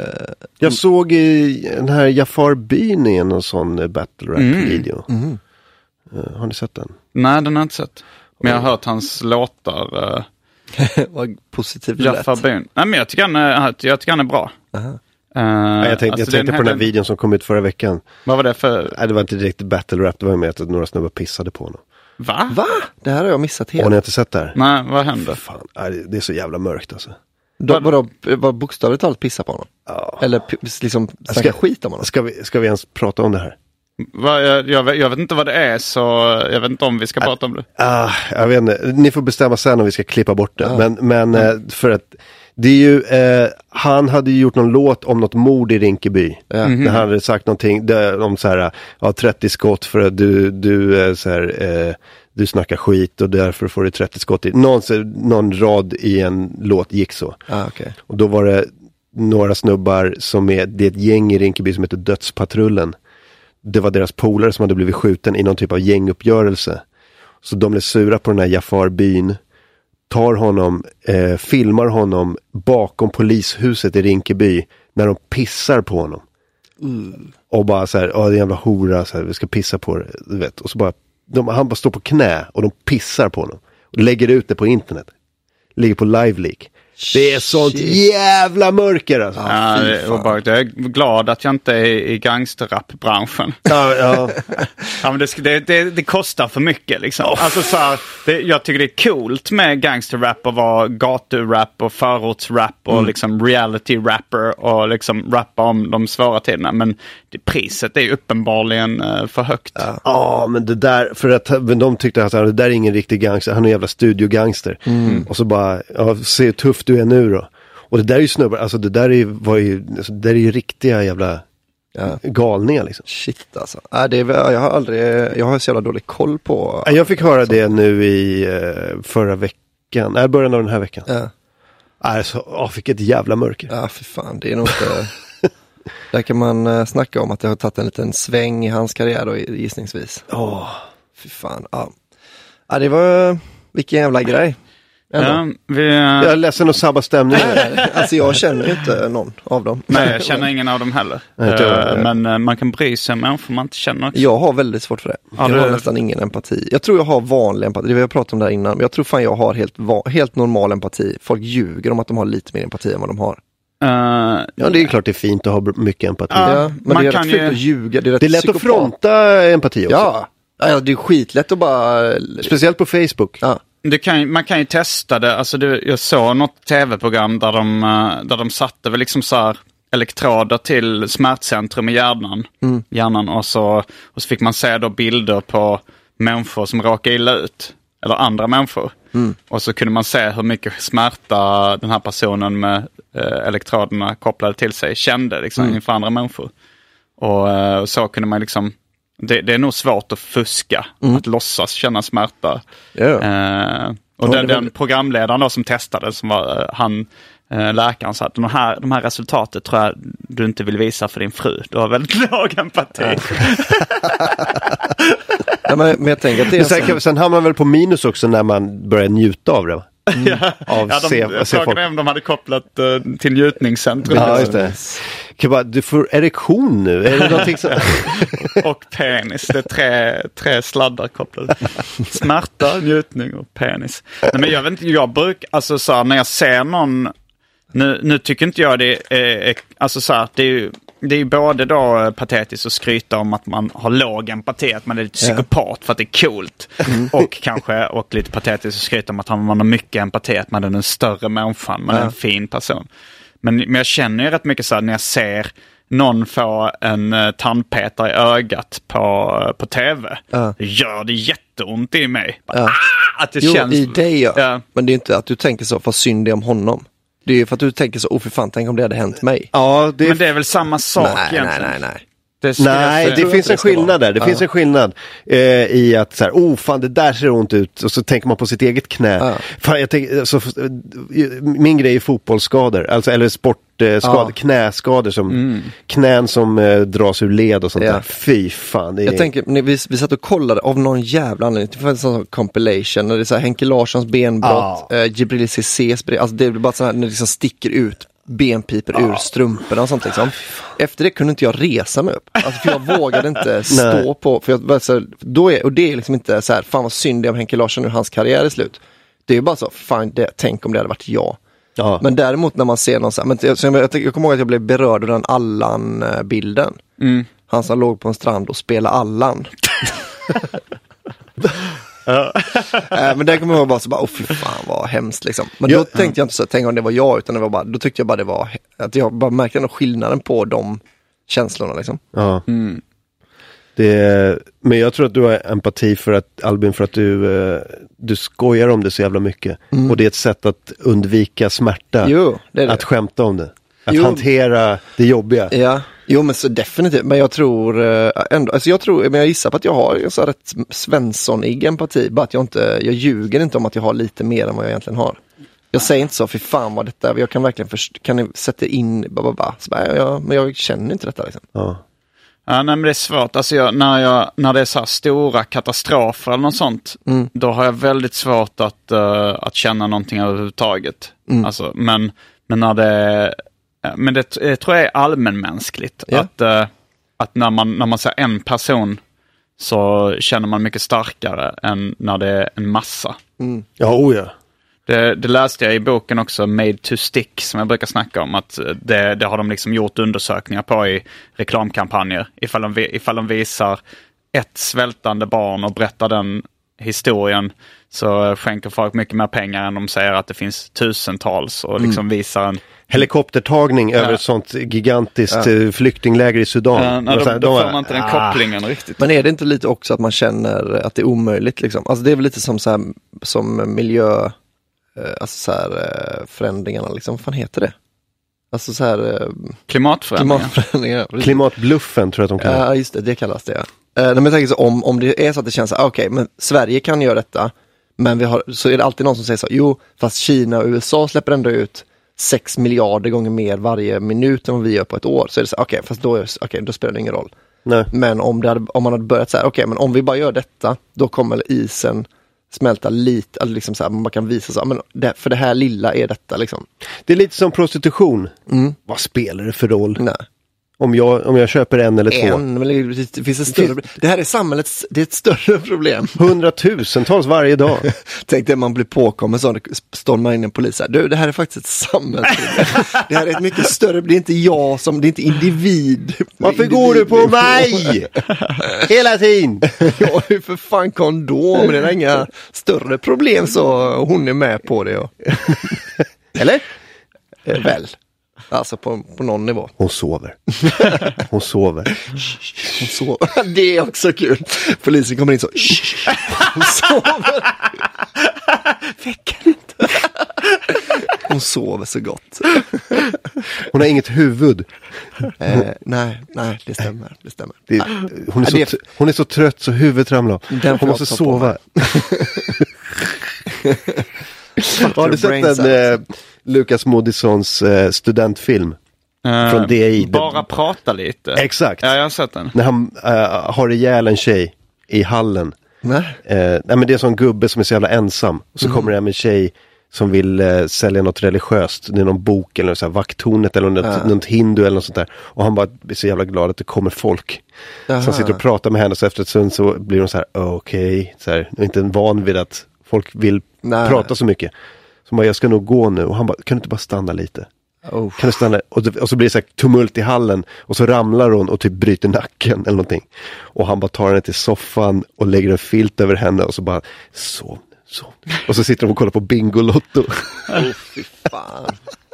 Jag såg i den här Jafar Byn i en sån eh, battle rap-video. Mm. Eh, har ni sett den? Nej, den har jag inte sett. Men jag har hört hans låtar. Uh, Vad positivt Jaffa lätt. Byn. Nej, men jag tycker han är, jag tycker han är bra. Aha. Uh, Nej, jag tänkte, alltså, jag tänkte den på den här här- videon som kom ut förra veckan. Vad var det för... Nej, det var inte direkt battle rap, det var ju med att några snubbar pissade på honom. Va? Va? Det här har jag missat Och ni helt. har inte sett det här? Nej, vad hände? Fan, nej, det- det är så jävla mörkt alltså. De, vadå, var bokstavligt talat pissa på honom? Ja. Eller p- liksom snacka skit om honom? Ska vi, ska vi ens prata om det här? Va, jag, jag, vet, jag vet inte vad det är, så jag vet inte om vi ska prata om det. Ah, jag vet inte, ni får bestämma sen om vi ska klippa bort det. Men, men eh, för att det är ju, eh, han hade ju gjort någon låt om något mord i Rinkeby. Ja. Där han hade sagt någonting där, om så här, ja, trettio skott för att du, du, eh, så här, eh, du snackar skit och därför får du trettio skott i. Någon, så, någon rad i en låt gick så. Ah, okay. Och då var det några snubbar som är, det är ett gäng i Rinkeby som heter Dödspatrullen. Det var deras polare som hade blivit skjuten i någon typ av gänguppgörelse. Så de blev sura på den här Jafar Byn. Tar honom, eh, filmar honom bakom polishuset i Rinkeby när de pissar på honom. Mm. Och bara så här, ja det är en jävla hora, så här, vi ska pissa på det, du vet. Och så bara, de, han bara står på knä och de pissar på honom. Och lägger ut det på internet. Ligger på LiveLeak. Det är sånt Shit. jävla mörker alltså. Ja, fy det är fan. obehagligt. Jag är glad att jag inte är i gangsterrap-branschen. Ja, ja. Ja, men det, det, det, det kostar för mycket liksom. Alltså, så här, det, jag tycker det är coolt med gangsterrap och vara gaturap och förortsrap och liksom reality-rapper och liksom rappa om de svåra tiderna. Men det, priset är ju uppenbarligen uh, för högt. Ja, ah, men det där, för att men de tyckte att det där är ingen riktig gangster, han är en jävla studiogangster. Mm. Och så bara, ja, se hur tuff du är nu då. Och det där är ju snubbar, alltså det där är, var ju, alltså, det där är ju riktiga jävla Ja. galningar liksom. Shit alltså. Äh, det är, jag har aldrig, jag har så jävla dålig koll på. Ja, jag fick höra det nu i uh, förra veckan, nej början av den här veckan. Ja, Alltså, åh, fick ett jävla mörker. ja för fan, det är nog inte. Där kan man uh, snacka om att det har tagit en liten sväng i hans karriär då, gissningsvis. Åh. Fy fan, ja. Ja, det var, vilken jävla grej. Ändå. Ja, vi, Jag är ledsen att sabba stämningen. Nej, alltså jag känner ju inte någon av dem. nej, jag känner ingen av dem heller. Nej, inte jag. Uh, men uh, man kan bry sig om människor man inte känner också. Jag har väldigt svårt för det. Ja, jag har du- nästan ingen empati. Jag tror jag har vanlig empati, det har jag pratat om där innan. Men jag tror fan jag har helt, va- helt normal empati. Folk ljuger om att de har lite mer empati än vad de har. Uh, Ja, det är klart det är fint att ha br- mycket empati. Ja, Ja, men man det är kan rätt fult ju- att ljuga. Det är, rätt Det är lätt psykopat. att fronta empati också. Ja. Ja, det är skitlätt att bara... Speciellt på Facebook. Ja. du kan, man kan ju testa det. Alltså det, jag såg något tv-program där de, där de satte väl liksom så här elektroder till smärtcentrum i hjärnan. Mm. hjärnan och, så, och så fick man se då bilder på människor som råkade illa ut. Eller andra människor. Mm. Och så kunde man se hur mycket smärta den här personen med eh, elektroderna kopplade till sig kände liksom, mm. inför andra människor. Och, eh, och så kunde man liksom... Det, det är nog svårt att fuska. Mm. Att låtsas känna smärta. Yeah. Eh, och den, den programledaren då som testade, som var eh, han... läkaren sa att de här, de här resultatet tror jag du inte vill visa för din fru. Du har väldigt låg empati. Ja, men, men jag tänker att det är sen, sen, sen hamnar man väl på minus också när man börjar njuta av det. Mm. Ja, av ja, de, se, se frågan är om de hade kopplat uh, till njutningscentrum. Ja, just det. Bara, du får erektion nu. Är det någonting som... och penis. Det är tre, tre sladdar kopplade. Smärta, njutning och penis. Nej, men jag vet inte, jag brukar, alltså så här, när jag ser någon, nu, nu tycker inte jag det är, alltså så här, det är ju det är ju både då patetiskt att skryta om att man har låg empati, att man är lite psykopat för att det är coolt. Mm. Och kanske och lite patetiskt att skryta om att man har mycket empati, att man är den större människan, man är en fin person. Men, men jag känner ju rätt mycket så här när jag ser någon få en uh, tandpetare i ögat på, på tv. Uh. Det gör det jätteont i mig. Bara, uh. ah, att det jo, känns... i dig ja. ja. Men det är inte att du tänker så, vad synd det är om honom. Det är ju för att du tänker så, åh för fan, tänk om det hade hänt mig. Ja, det är... Men det är väl samma sak nej, egentligen. Nej, nej, nej. Det Nej, det finns en skillnad där. Det ja. finns en skillnad eh, i att så här, oh fan, det där ser ont ut. Och så tänker man på sitt eget knä. Ja. Fan, jag tänk, så, min grej är fotbollsskador. Alltså, eller sportskador, ja. knäskador. Som, mm. Knän som eh, dras ur led och sånt ja. där. Fy fan. Det är... Jag tänker, vi, vi satt och kollade av någon jävla anledning. Det fanns en sån compilation. När det är så här, Henke Larssons benbrott. Ja. Eh, Jibril Cissés. Alltså det är bara så här, när det liksom sticker ut benpiper ja. ur strumporna och sånt liksom. Efter det kunde inte jag resa mig upp. Alltså för jag vågade inte stå på, för jag, alltså, då är, och det är liksom inte så här, fan vad synd det om Henke Larsson nu, hans karriär är slut. Det är ju bara så, fan det, tänk om det hade varit jag. Ja. Men däremot när man ser någon så här, men jag, jag, jag, jag kommer ihåg att jag blev berörd av den Allan-bilden. Mm. Han som låg på en strand och spelade Allan. Ja. äh, men det kommer jag ihåg bara så bara, åh fy fan vad hemskt liksom. Men då ja. tänkte jag inte så, tänk om det var jag, utan det var bara, då tyckte jag bara det var, att jag bara märkte ändå skillnaden på de känslorna liksom. Ja. Mm. Det, men jag tror att du har empati för att, Albin, för att du, eh, du skojar om det så jävla mycket. Mm. Och det är ett sätt att undvika smärta. Jo, det är det. Att skämta om det. Att jo. hantera det jobbiga. Ja, jo men så definitivt. Men jag tror äh, ändå, alltså jag tror, men jag gissar på att jag har så rätt Svensson-ig empati. Bara att jag inte, jag ljuger inte om att jag har lite mer än vad jag egentligen har. Jag säger inte så, för fan vad detta, jag kan verkligen först, kan ni sätta in, bara, bara, så bara, ja, men jag känner inte detta liksom. Ja. Ja, nej, men det är svårt. Alltså jag, när, jag, när det är så här stora katastrofer eller något sånt, mm. då har jag väldigt svårt att, uh, att känna någonting överhuvudtaget. Mm. Alltså, men, men när det men det, det tror jag är allmänmänskligt. Ja. Att, uh, att när man, när man ser en person så känner man mycket starkare än när det är en massa. Mm. Ja, oh ja. Det, det läste jag i boken också, Made to Stick, som jag brukar snacka om. Att det, det har de liksom gjort undersökningar på i reklamkampanjer. Ifall de, ifall de visar ett svältande barn och berättar den historien, så skänker folk mycket mer pengar än de säger att det finns tusentals. Och liksom mm. visar en helikoptertagning ja. över ett sånt gigantiskt ja. flyktingläger i Sudan. Ja, nej, då, då får man inte den ah. kopplingen riktigt. Men är det inte lite också att man känner att det är omöjligt liksom? Alltså det är väl lite som, så här, som miljö... Alltså så här förändringarna liksom, vad fan heter det? Alltså så här klimatförändringar. klimatförändringar. Klimatbluffen tror jag att de kallar. Ja, just det, det kallas det. Ja. Uh, men jag tänker så, om, om det är så att det känns så okej, okay, men Sverige kan göra detta, men vi har, så är det alltid någon som säger så, jo, fast Kina och U S A släpper ändå ut sex miljarder gånger mer varje minut än vad vi gör på ett år. Så är det så, okej, okay, fast då, okay, då spelar det ingen roll. Nej. Men om, det hade, om man hade börjat så här, okej, okay, men om vi bara gör detta, då kommer isen smälta lite, alltså liksom så här, man kan visa så, men det, för det här lilla är detta liksom. Det är lite som prostitution. Mm. Vad spelar det för roll? Nej. Om jag, om jag köper en eller två. En, men det finns ett större, det här är samhällets, det är ett större problem. Hundratusentals varje dag. Tänk dig man blir påkommen så stormar in en polis här. Du, det här är faktiskt ett samhällsproblem. Det här är ett mycket större, det är inte jag som, det är inte individ. Varför individ. går du på mig? Hela tiden. Jag har ju för fan kondom, det är inga större problem så hon är med på det. Ja. Eller? Eh, väl. Alltså på, på någon nivå. Hon sover. Hon sover. Hon sover. Det är också kul. Polisen kommer in så. Hon sover. Väcker inte. Hon sover så gott. Hon har inget huvud. Eh, nej, nej, det stämmer. Det stämmer. Det, hon, är så, det... hon är så trött så huvudet ramlar av. Hon måste sova. Har du sett den eh, Lukas Moodyssons eh, studentfilm uh, från D I? Bara prata lite. Exakt. Ja, jag har sett den. När han uh, har ihjäl en tjej i hallen. Nej. Uh, nej men det är en sån gubbe som är så jävla ensam. Och så mm. kommer det hem en tjej som vill uh, sälja något religiöst. Det är någon bok eller något så här, vakttornet eller något, uh. något hindu eller något sånt där. Och han bara är så jävla glad att det kommer folk. Uh-huh. Så han sitter och pratar med henne och så efter ett stund så blir de så här okej. Okay, så här, inte en van vid att folk vill nej. prata så mycket. Så bara, jag ska nog gå nu. Och han bara, kan du inte bara stanna lite? Oh. Kan du stanna? Och, det, och så blir det så här tumult i hallen. Och så ramlar hon och typ bryter nacken eller någonting. Och han bara tar henne till soffan och lägger en filt över henne. Och så bara, sov nu, sov nu. Och så sitter de och kollar på Bingolotto. Åh oh, fy fan.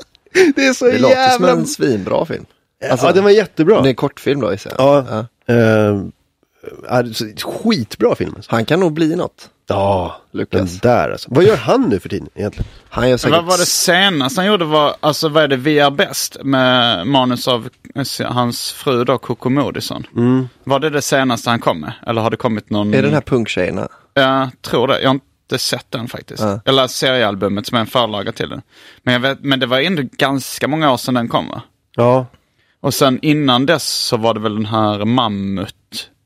Det är så det jävla... låter som en svinbra film. Alltså, ja, den var jättebra. Det är en kortfilm då, så. Ja. ja. Uh, alltså, skitbra film. Alltså. Han kan nog bli något. Ja, Lukas. Där alltså. Vad gör han nu för tiden egentligen? Han gör säkert... Vad var det senast han gjorde var, alltså vad är det Vi är bäst med manus av hans fru då, Coco Moodysson. Mm. Var det det senaste han kom med? Eller har det kommit någon... Är det den här punktjejerna? Jag tror det, jag har inte sett den faktiskt. Ja. Eller seriealbumet som är en förlaga till den. Men, jag vet, men det var ändå ganska många år sedan den kom va? Ja. Och sen innan dess så var det väl den här Mammut.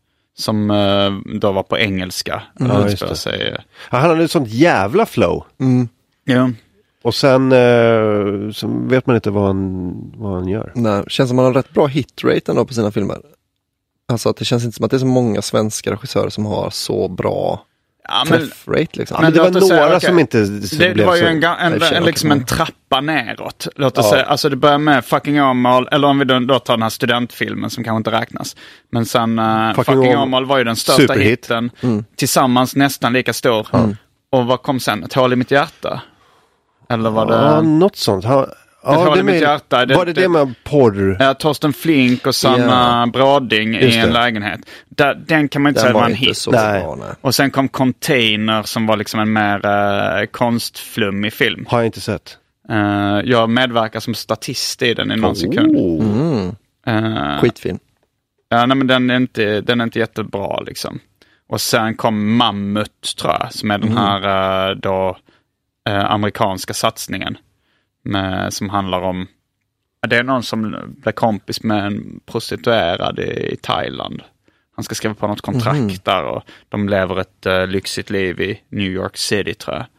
Som uh, då var på engelska. Mm. Ja, sig. Han hade ett sånt jävla flow. Mm. Ja. Och sen uh, så vet man inte vad han, vad han gör. Nej, känns som att han har rätt bra hitrate ändå på sina filmer. Alltså att det känns inte som att det är så många svenska regissörer som har så bra ja, men, träffrate liksom. Ja, men det var några säga, okay. som inte det, det var ju en, en, en, liksom en trappa neråt. Låt oss ja. säga, alltså det börjar med Fucking Åmål, eller om vi då, då tar den här studentfilmen som kanske inte räknas. Men sen uh, Fucking, Fucking Åmål var ju den största superhit. hitten. Mm. Tillsammans nästan lika stor. Mm. Och vad kom sen? Ett hål i mitt hjärta? Eller var det... Ja, något sånt. Ha... Ja, det med, hjärta. Det, var det det, det med porr? Ja, Torsten Flink och Sanna yeah. Brading i en lägenhet. Där, den kan man inte den säga var en hit. Så bra, nej. Och sen kom Container som var liksom en mer uh, konstflummig film. Har jag inte sett. Uh, jag medverkar som statist i den i någon oh. sekund. Mm. Uh, Skitfilm. Ja, nej, men den är, inte, den är inte jättebra liksom. Och sen kom Mammut tror jag, som är den mm. här uh, då, uh, amerikanska satsningen. Med, som handlar om det är någon som blir kompis med en prostituerad i, i Thailand. Han ska skriva på något kontrakt mm. där och de lever ett uh, lyxigt liv i New York City tror jag.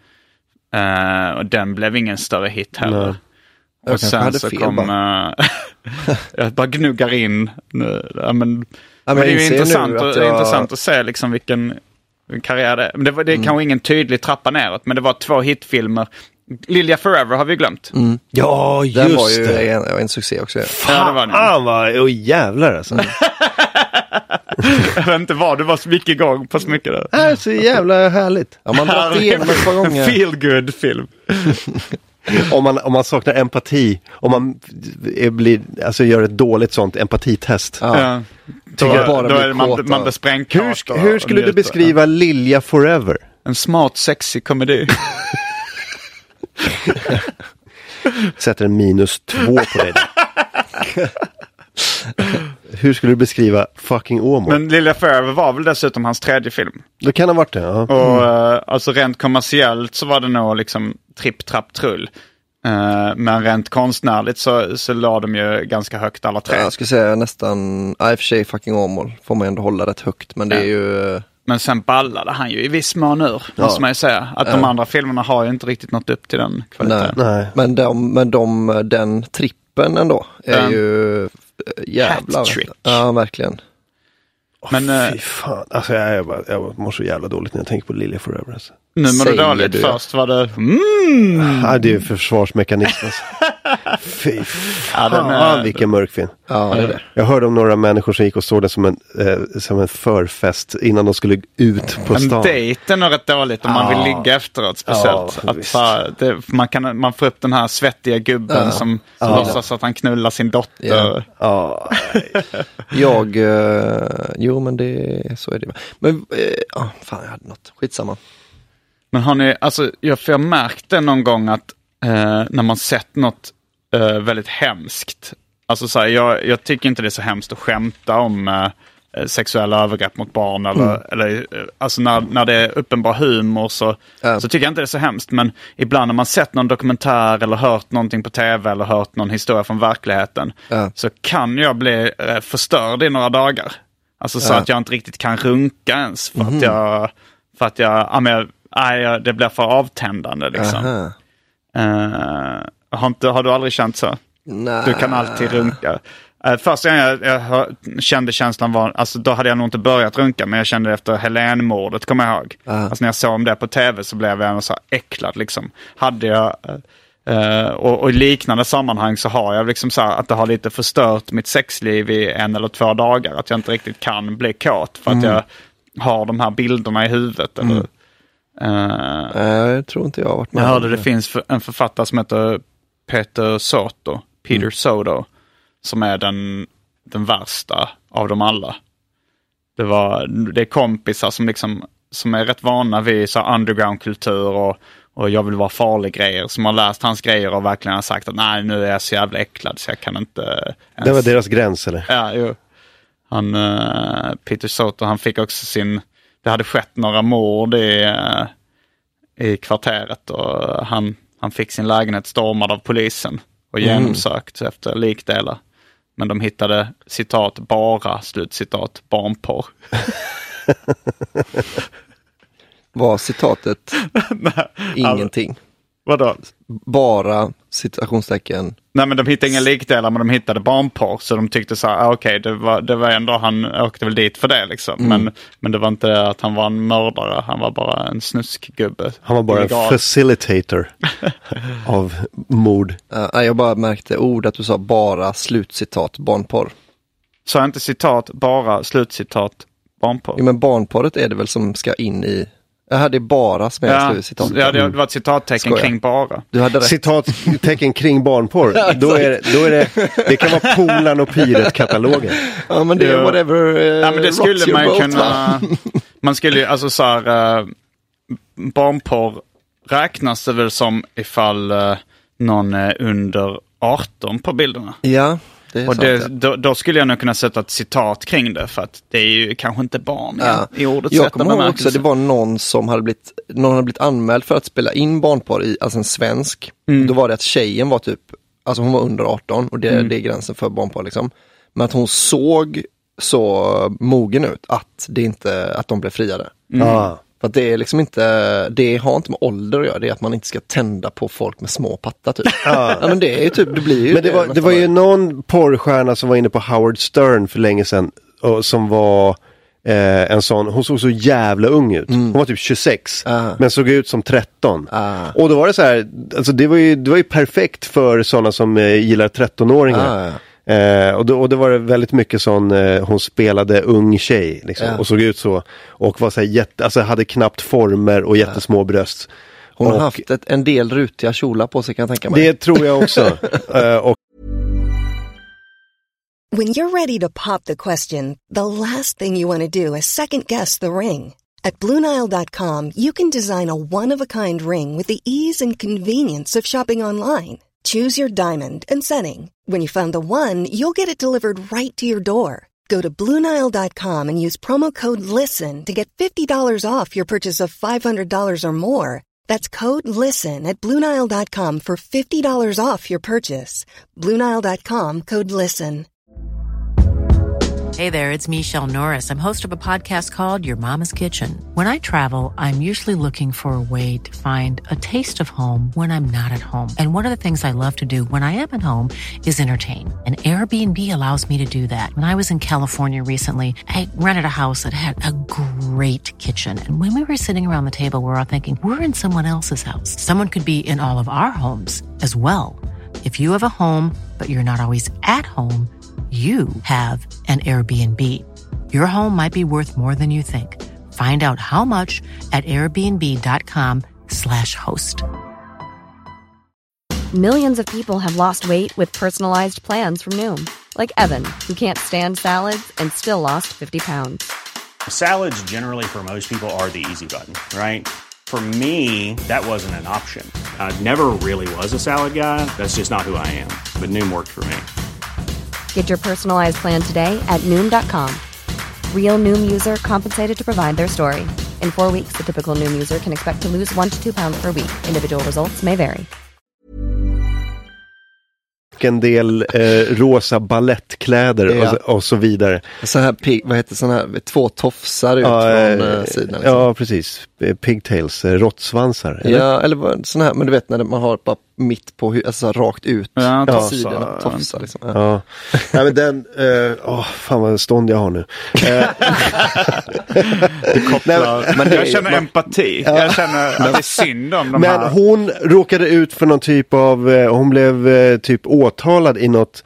Uh, och den blev ingen större hit heller. Nej. Och jag sen så kom uh, jag bara gnuggar in nu. Ja, men, ja, men, men det är ju intressant, att och, jag... intressant att se liksom vilken, vilken karriär det är. Men det, var, det är mm. kanske ingen tydlig trappa neråt, men det var två hitfilmer. Lilja Forever har vi glömt. Mm. Ja, just den var ju det. En, en succé också. Fan, ja, det var den. Vad, åh jävlar alltså. Jag vet inte vad, du var så mycket igång på så mycket där. Det är så jävla härligt. Ja, man drar igenom ett par gånger. Feel good film. om, man, om man saknar empati, om man är, blir, alltså gör ett dåligt sånt empatitest. Ja. Ja. Då, bara då är man, man hur, hur skulle du beskriva Lilja Forever? En smart, sexy komedi. Sätter en minus två på dig. Hur skulle du beskriva Fucking Åmål? Men Lilja Forever var väl dessutom hans tredje film. Det kan ha varit det, ja. Och mm. alltså rent kommersiellt så var det nog liksom tripp, trapp, trull. Uh, men rent konstnärligt så, så la de ju ganska högt alla tre. Ja, jag skulle säga nästan, ja, i och för sig Fucking Åmål får man ändå hålla rätt högt. Men det ja. är ju... Men sen ballade han ju i viss mån ur, ja. måste man ju säga. Att ja. de andra filmerna har ju inte riktigt nått upp till den kvaliteten. Nej. Nej. Men, de, men de, den trippen ändå är ja. ju jävlar. Hat-trick. Ja, verkligen. Men, oh, eh, fy fan. Alltså jag, jag, bara, jag mår så jävla dåligt när jag tänker på Lilja Forever. Alltså. Nu mår du Säger dåligt. du? Först var det... Mm. Ja, det är ju försvarsmekanism. Alltså. Fy fan, Ja, den är- vilken mörk film. Ja, det är det. Jag hörde om några människor som gick och såg det som en, eh, som en förfest innan de skulle ut på En stan. dejt är nog rätt dåligt om man vill ligga efteråt speciellt. Ja, att, visst. så, det, man, kan, man får upp den här svettiga gubben Ja. som, som Ja. låtsas att han knullar sin dotter. Ja. Ja, Jag, eh, jo men det, så är det. Men, eh, ja, fan jag hade något, skitsamma. Men har ni, alltså jag, för jag märkte någon gång att eh, när man sett något eh, väldigt hemskt. Alltså så här, jag, jag tycker inte det är så hemskt att skämta om eh, sexuella övergrepp mot barn. Eller, Mm. eller, eh, alltså när, när det är uppenbar humor så, Ja. så tycker jag inte det är så hemskt. Men ibland när man sett någon dokumentär eller hört någonting på tv eller hört någon historia från verkligheten. Ja. Så kan jag bli eh, förstörd i några dagar. Alltså så Ja. att jag inte riktigt kan runka ens. För att jag, för att jag, ja, men jag nej, jag- det blir för avtändande liksom. Aha. Eh, har, inte, har du aldrig känt så? Nej. Du kan alltid runka. Uh, första gången jag, jag hör, kände känslan var, alltså då hade jag nog inte börjat runka, men jag kände efter Helene-mordet, kommer jag ihåg. Ah. Alltså när jag såg om det på tv så blev jag så här äcklad liksom. Hade jag, uh, och, och i liknande sammanhang så har jag liksom så här att det har lite förstört mitt sexliv i en eller två dagar. Att jag inte riktigt kan bli kåt för att jag har de här bilderna i huvudet. Eller, uh, Nej, jag tror inte jag har varit med. jag om hörde det finns för- en författare som heter Peter Soto, Peter Mm. Soto, som är den, den värsta av dem alla. Det, var, det är kompisar som, liksom, som är rätt vana vid så här underground-kultur och, och jag vill vara farlig grejer, som har läst hans grejer och verkligen har sagt att nej, nu är jag så jävla äcklad så jag kan inte ens... det var deras gräns eller? Ja, jo. Han, uh, Peter Soto, han fick också sin... Det hade skett några mord i, uh, i kvarteret och han, han fick sin lägenhet stormad av polisen och genomsökt efter likdelar. Men de hittade citat bara, slutcitat, barnporr. Var citatet ingenting. Vadå? Bara citationstecken. Nej, men de hittade inga likdelar, men de hittade barnporr. Så de tyckte så här, ah, okej, okay, det, var, det var ändå, han åkte väl dit för det liksom. Mm. Men, men det var inte att han var en mördare, han var bara en snuskgubbe. Han var bara Illegal. en facilitator av mord. Uh, jag bara märkte ord att du sa bara slutcitat barnporr. Så inte citat, bara slutcitat, barnporr. Jo, men barnporret är det väl som ska in i... Jaha, det är bara som är Ja, slutcitat. ja, det var ett citattecken Skojar. kring bara. Du hade rätt. Citattecken kring barnporr. Då är, det- då är det, det kan vara Polan och Pyret-katalogen. Ja, men det är Ja. whatever uh, Ja, men det rocks skulle your man ju boat, kunna... va? Man skulle ju, alltså så här, uh, barnporr räknas det väl som ifall uh, någon är under arton på bilderna. Ja, det är Och sant. det, ja. då, då skulle jag nog kunna sätta ett citat kring det, för att det är ju kanske inte barn Ja. i ordets Jag rätta kommer ihåg också bemärkelse. att det var någon som hade blivit, någon hade blivit anmäld för att spela in barnporr i, alltså en svensk. Mm. Då var det att tjejen var typ, alltså hon var under arton och det, Mm. det är gränsen för barnporr liksom. Men att hon såg så mogen ut att det inte, att de blev friade. Ja. För att det är liksom inte, det har inte med ålder att göra, det är att man inte ska tända på folk med små pattar typ. Ja, men det är ju typ, det blir ju Men det var, det nästan var ju bara. någon porrstjärna som var inne på Howard Stern för länge sedan. Och som var eh, en sån, hon såg så jävla ung ut. Hon var typ tjugosex. Ah. Men såg ut som tretton. Ah. Och då var det så här, alltså det var ju, det var ju perfekt för sådana som eh, gillar tretton-åringar. Ah, ja. Eh, och, då, och det var det väldigt mycket sån, eh, hon spelade ung tjej liksom, Ja. och såg ut så. Och var så här jätte, alltså hade knappt former och jättesmå bröst. Hon har och haft ett, en del rutiga kjolar på sig kan jag tänka mig. det tror jag också. eh, och When you're ready to pop the question, the last thing you want to do is second guess the ring. At Blue Nile dot com, you can design a one-of-a-kind ring with the ease and convenience of shopping online. Choose your diamond and setting. When you find the one, you'll get it delivered right to your door. Go to Blue Nile dot com and use promo code LISTEN to get fifty dollars off your purchase of five hundred dollars or more. That's code LISTEN at Blue Nile dot com for fifty dollars off your purchase. Blue Nile dot com, code LISTEN. Hey there, it's Michelle Norris. I'm host of a podcast called Your Mama's Kitchen. When I travel, I'm usually looking for a way to find a taste of home when I'm not at home. And one of the things I love to do when I am at home is entertain. And Airbnb allows me to do that. When I was in California recently, I rented a house that had a great kitchen. And when we were sitting around the table, we were all thinking, we're in someone else's house. Someone could be in all of our homes as well. If you have a home, but you're not always at home, you have an Airbnb. Your home might be worth more than you think. Find out how much at airbnb.com slash host. Millions of people have lost weight with personalized plans from Noom. Like Evan, who can't stand salads and still lost fifty pounds. Salads generally for most people are the easy button, right? For me, that wasn't an option. I never really was a salad guy. That's just not who I am. But Noom worked for me. Get your personalized plan today at Noom dot com. Real Noom user compensated to provide their story. In four weeks, the typical Noom user can expect to lose one to two pounds per week. Individual results may vary. En del eh, rosa ballettkläder ja. och, och så vidare. Så här pig, vad heter sån här, två tofsar ut ja, från eh, sidan. Liksom. Ja, precis. Pigtails, eh, råttsvansar. Eller? Ja, eller sån här, men du vet när man har bara mitt på hu- alltså rakt ut ja, på ja, sidorna, så, tofsar liksom. Ja. Ja. Nej, men den, eh, åh, fan vad stånd jag har nu. Du kopplar, Nej, men det, jag känner man, empati. Ja. Jag känner att det är synd om de men här. Men hon råkade ut för någon typ av, eh, hon blev eh, typ åtalad i något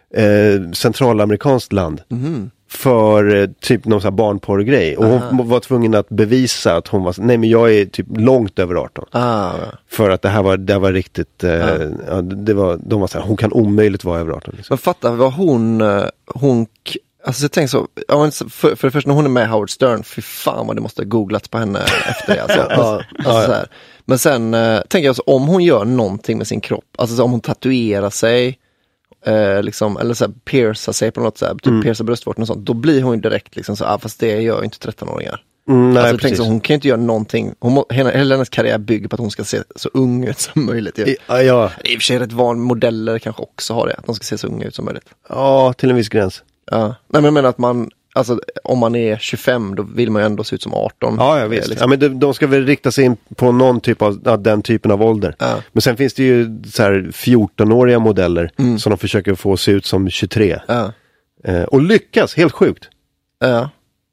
eh, centralamerikanskt land. Mm. För eh, typ någon sån här barnporrgrej. Och hon Aha. var tvungen att bevisa att hon var, nej men jag är typ långt över arton. Ah, ja. För att det här var, det var riktigt, eh, ah. ja, det var, de var så här, hon kan omöjligt vara över arton. Liksom. Men fatta vad hon, hon, alltså jag tänker så, för, för det första när hon är med Howard Stern, fy fan vad det måste ha googlat på henne efter det. Alltså. ja, alltså, ja, så här. Men sen äh, tänker jag så, om hon gör någonting med sin kropp, alltså så, om hon tatuerar sig, Eh, liksom, eller såhär pierca sig på något sätt, typ mm. pierca bröstvårtan och sånt, då blir hon ju direkt liksom så, ah, fast det gör ju inte tretton-åringar. Mm, nej, alltså, tänk så, hon kan ju inte göra någonting, hon må, hela, hela hennes karriär bygger på att hon ska se så ung ut som möjligt. I, ja, ja. I och för sig rätt van modeller kanske också har det, att de ska se så unga ut som möjligt. Ja, till en viss gräns. Ja, nej men jag menar att man, alltså om man är tjugofem, då vill man ju ändå se ut som arton. Ja, ja visst. Liksom. Ja, men de, de ska väl rikta sig in på någon typ av, ja, den typen av ålder. Ja. Men sen finns det ju så här fjorton-åriga modeller mm. som de försöker få se ut som tjugotre. Ja. Eh, och lyckas, helt sjukt. Ja.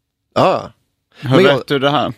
Ja. Hur men vet jag... du det här?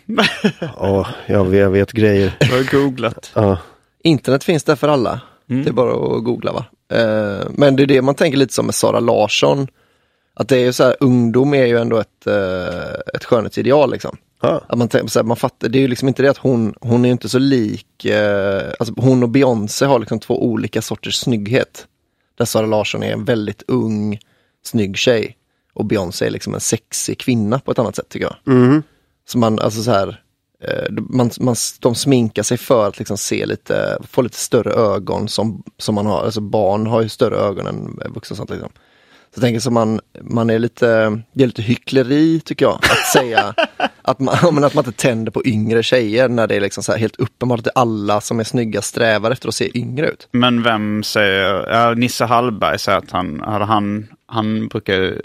Ja, jag vet, jag vet grejer. Jag har googlat. Ja. Internet finns där för alla. Mm. Det är bara att googla, va? Eh, men det är det man tänker lite som med Sara Larsson. Att det är ju så här, ungdom är ju ändå ett, ett skönhetsideal liksom. Ah. Att man, så här, man fattar, det är ju liksom inte det att hon, hon är ju inte så lik, eh, alltså hon och Beyoncé har liksom två olika sorters snygghet. Där Sara Larsson är en väldigt ung, snygg tjej. Och Beyoncé är liksom en sexig kvinna på ett annat sätt tycker jag. Mm. Så man, alltså så här, eh, man, man, de sminkar sig för att liksom se lite, få lite större ögon som, som man har, alltså barn har ju större ögon än vuxna och sånt liksom. Så jag tänker så man, man är lite, det är lite hyckleri tycker jag, att säga att man, men att man inte tänder på yngre tjejer när det är liksom så här helt uppenbart att alla som är snygga strävar efter att se yngre ut. Men vem säger, ja, Nisse Hallberg säger att han, han, han brukar uh,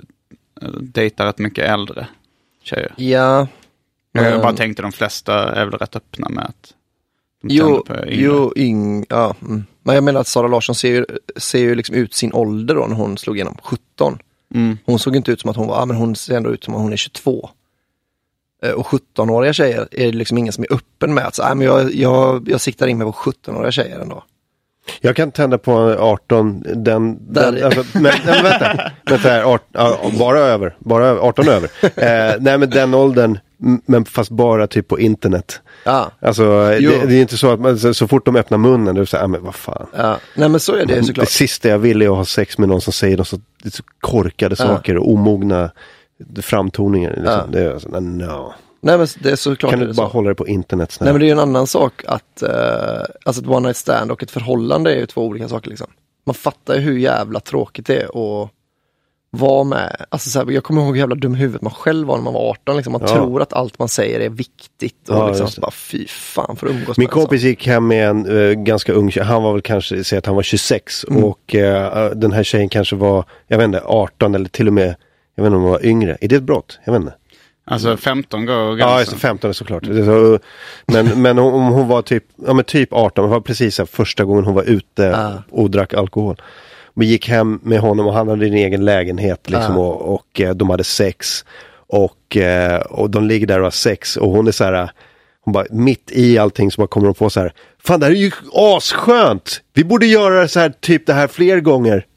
dejta rätt mycket äldre tjejer. Ja. Jag um, bara tänkte de flesta är väl rätt öppna med att de jo, på yngre. Jo, yng, ja. Mm. Men jag menar att Sara Larsson ser ju, ser ju liksom ut sin ålder då när hon slog igenom sjutton. Mm. Hon såg inte ut som att hon var, ja, men hon ser ändå ut som att hon är tjugotvå. Eh, och sjutton-åriga tjejer är liksom ingen som är öppen med att så, men jag, jag, jag siktar in mig på sjutton-åriga tjejer ändå. Jag kan tända på arton, den, den alltså, men, men vänta, vänta här, art, ja, bara över, bara över, arton över. Eh, nej men den åldern, men fast bara typ på internet. Ja. Alltså det, det är inte så att man, så, så fort de öppnar munnen då säger, men vad fan. Ja. Nej men så är det såklart. Det sista jag vill är att ha sex med någon som säger något så, så korkade ja. saker och omogna framtoningar. Liksom. Ja. Det är alltså, no. Nej men det är såklart. Kan du det bara så. hålla det på internet snälla? Nej men det är ju en annan sak att uh, alltså ett one night stand och ett förhållande är ju två olika saker liksom. Man fattar ju hur jävla tråkigt det är att vara med. Alltså så här, jag kommer ihåg hur jävla dum huvudet man själv var när man var arton liksom. Man ja. tror att allt man säger är viktigt och ja, liksom så bara fy fan för att umgås. Min kompis gick hem med en uh, ganska ung tjej. Han var väl kanske, säg att han var tjugosex mm. och uh, den här tjejen kanske var, jag vet inte, arton eller till och med Jag vet inte om hon var yngre. Är det ett brott? Jag vet inte. Alltså femton går gränsen. Ja, just det, femton är såklart. Så, men, men om hon var typ, ja, men typ arton, det var precis här, första gången hon var ute ah. och drack alkohol. Vi gick hem med honom och han hade en egen lägenhet liksom, ah. och, och de hade sex. Och, och de ligger där och har sex och hon är så här, hon bara mitt i allting så bara kommer hon på så här, fan det här är ju asskönt! Vi borde göra så här, typ det här fler gånger.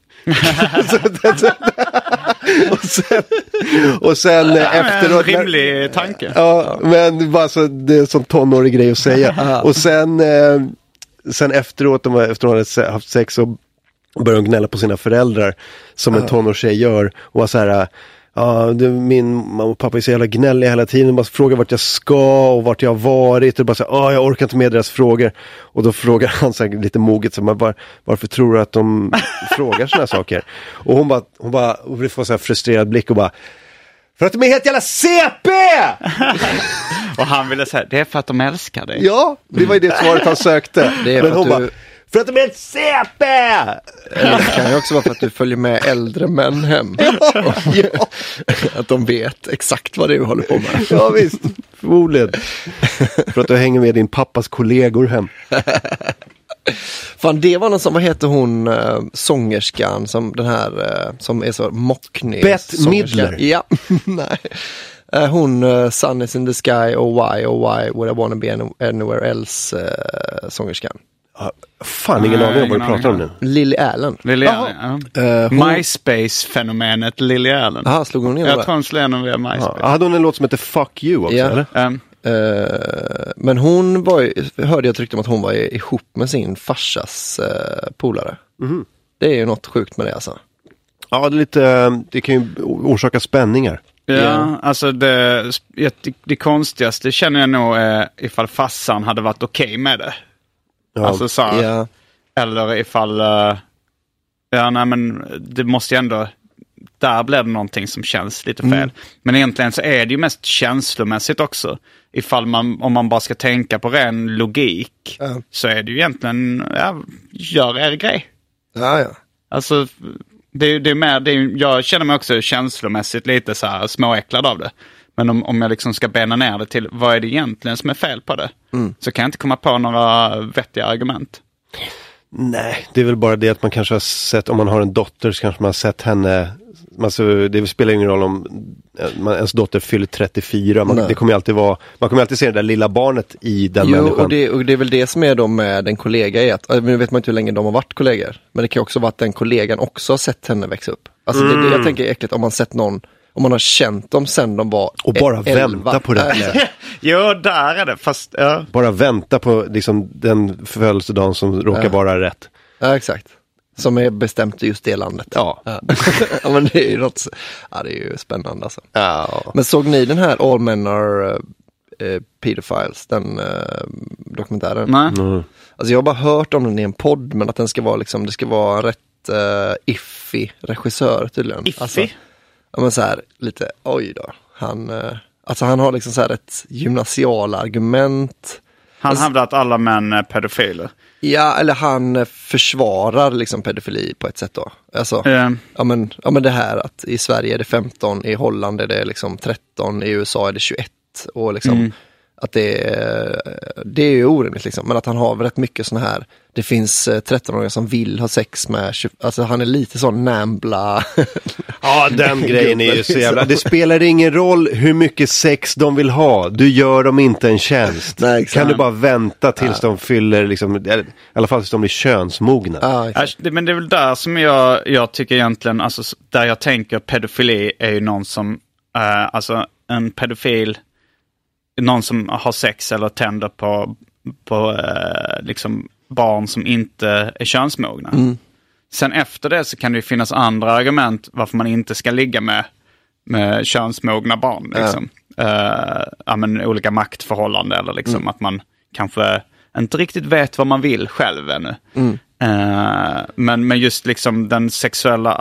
och sen, och sen ja, efteråt en rimlig tanke. Ja, men bara så, det är en sån tonårig grej att säga. Och sen eh, sen efteråt, de, efter att de hade haft sex, så började de gnälla på sina föräldrar som en tonårstjej gör och var så här, ja, det, min mamma och pappa är så jävla gnälliga hela tiden. De bara frågar vart jag ska och vart jag har varit. Och bara så här, ah, jag orkar inte med deras frågor. Och då frågar han så här, lite moget, så här, var, varför tror du att de frågar såna här saker? Och hon bara, hon bara hon får så här frustrerad blick och bara, för att de är helt jävla C P! Och han ville säga, det är för att de älskar dig. Ja, det var ju det svaret han sökte. Det är men hon du... bara, för att de är ett C P! Eller det kan ju också vara för att du följer med äldre män hem. Ja, ja. Att de vet exakt vad du håller på med. Ja visst, förmodligen. För att du hänger med din pappas kollegor hem. Fan, det var någon som, vad heter hon, äh, sångerskan som den här, äh, som är så mocknig. Bette Midler. Ja, nej. Äh, hon, uh, Sun is in the sky, oh why, oh why would I wanna be any- anywhere else, uh, sångerskan. Ah, fan, ingen aning om vad du pratar om nu. Lily Allen. Lily Allen, ja. uh, hon... MySpace-fenomenet Lily Allen. Jaha, slog hon in Jag tror hon slog in via MySpace. Ah, hade hon en låt som heter Fuck You också, ja. eller? Um. Uh, men hon var ju, hörde jag tryckte om att hon var ihop med sin farsas uh, polare. Mm. Det är ju något sjukt med det alltså. Ja, det är lite, det kan ju orsaka spänningar. Ja, yeah. alltså det, det, det konstigaste känner jag nog är ifall farsan hade varit okej okay med det. Ja. Alltså så här, yeah. Eller ifall uh, ja, nej men det måste ju ändå, där blev det någonting som känns lite fel. Mm. Men egentligen så är det ju mest känslomässigt också. Ifall man, om man bara ska tänka på ren logik, uh. så är det ju egentligen, ja, gör er grej. Ja, ja. Alltså, det, det är mer, det är, jag känner mig också känslomässigt lite så här småäcklad av det. Men om, om jag liksom ska bena ner det till vad är det egentligen som är fel på det, mm. så kan jag inte komma på några vettiga argument. Nej, det är väl bara det att man kanske har sett, om man har en dotter så kanske man har sett henne, alltså, det spelar ingen roll om man, ens dotter fyller trettiofyra, man, det kommer ju alltid vara, man kommer alltid se det där lilla barnet i den jo, människan. Och det, och det är väl det som är då med en kollega är att, nu vet man inte hur länge de har varit kollegor, men det kan också vara att den kollegan också har sett henne växa upp. Alltså mm. det är det jag tänker är äckligt, om man sett någon, om man har känt dem sen de var och bara elva. Vänta på det. Jo, där är det. Fast, ja. Bara vänta på liksom, den födelsedagen som råkar ja. vara rätt. Ja, exakt. Som är bestämt i just det landet. Ja. Ja. Ja, men det är ju något, ja, det är ju spännande alltså. Ja. Men såg ni den här All Men Are uh, Pedophiles, den uh, dokumentären? Nej. Mm. Alltså jag har bara hört om den i en podd, men att den ska vara liksom, det ska vara en rätt uh, iffy regissör tydligen. Iffy? Alltså, ja, men så här lite, oj då. Han, uh, alltså han har liksom så här ett gymnasiala argument. Han alltså, hävdar att alla män är pedofiler. Ja, eller han försvarar liksom pedofili på ett sätt då. Alltså, mm. ja, men, ja men det här att i Sverige är det femton, i Holland är det liksom tretton, i U S A är det tjugoett. Och liksom mm. att det är, det är ju orimligt liksom. Men att han har rätt mycket såna här, det finns tretton-åringar som vill ha sex med, alltså han är lite sån nambla. Ja, den grejen är ju så jävla, det spelar ingen roll hur mycket sex de vill ha, du gör dem inte en tjänst. Nej, kan du bara vänta tills ja. de fyller liksom, i alla fall tills de blir könsmogna. Ja, men det är väl där som jag, jag tycker egentligen, alltså där jag tänker pedofili är ju någon som, uh, alltså en pedofil, någon som har sex eller tänder på, på uh, liksom barn som inte är könsmogna. Mm. Sen efter det så kan det ju finnas andra argument varför man inte ska ligga med, med könsmogna barn. Liksom. Ja. Uh, ja, men olika maktförhållanden eller liksom mm. att man kanske inte riktigt vet vad man vill själv ännu. Mm. Uh, men, men just liksom den sexuella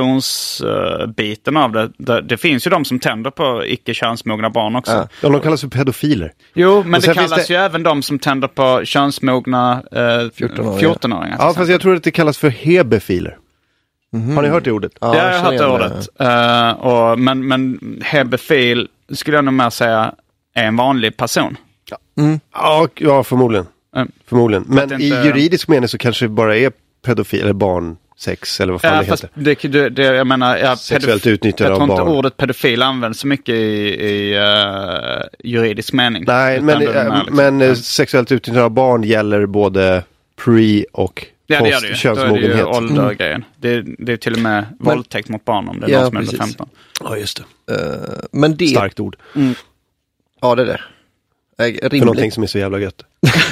attraktionsbiten uh, av det, det, det finns ju de som tänder på icke-könsmogna barn också. Ja, ja, de kallas för pedofiler. Jo, men det kallas det ju även de som tänder på könsmogna uh, fjorton-åringar. Ja, fast jag tror att det kallas för hebefiler. Mm-hmm. Har ni hört det ordet? Ja, jag har hört det ordet. Uh, och, men, men hebefil skulle jag nog mer säga är en vanlig person. Ja, mm. ja, ja förmodligen. Mm. förmodligen. Men inte... i juridisk mening så kanske det bara är pedofil eller barnsex eller vad fan ja, det fast heter. Det, det, jag menar, ja, sexuellt utnyttjande av barn. Jag tror inte ordet pedofil används så mycket i, i uh, juridisk mening. Nej, men, äh, liksom, men ja. sexuellt utnyttjande av barn gäller både pre- och ja, det är det ju. könsmogenhet. Då är det ju åldergrejen. Mm. Det, det är till och med men, våldtäkt mot barn om det är ja, någon som är under femton. Ja, just det. Uh, men det... Starkt ord. Mm. Ja, det är det. Äh, För någonting som är så jävla gött.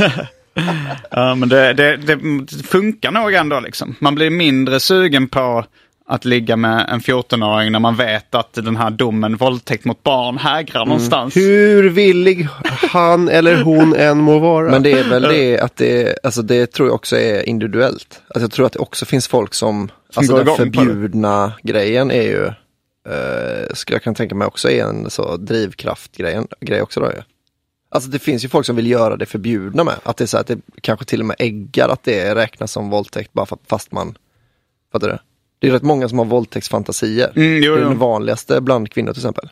Ja, men det, det, det funkar nog ändå liksom. Man blir mindre sugen på att ligga med en fjortonåring när man vet att den här domen våldtäkt mot barn hägrar mm. någonstans. Hur villig han eller hon än må vara. Men det är väl det att det, alltså det tror jag också är individuellt. Alltså jag tror att det också finns folk som, som alltså den förbjudna grejen är ju, uh, skulle jag kan tänka mig också är en så drivkraftgrejen grej också då ju. Alltså det finns ju folk som vill göra det förbjudna med. Att det är så att det kanske till och med äggar att det räknas som våldtäkt bara fast man, fattar du? Det är rätt många som har våldtäktsfantasier. Mm, jo, jo. Det är den vanligaste bland kvinnor till exempel.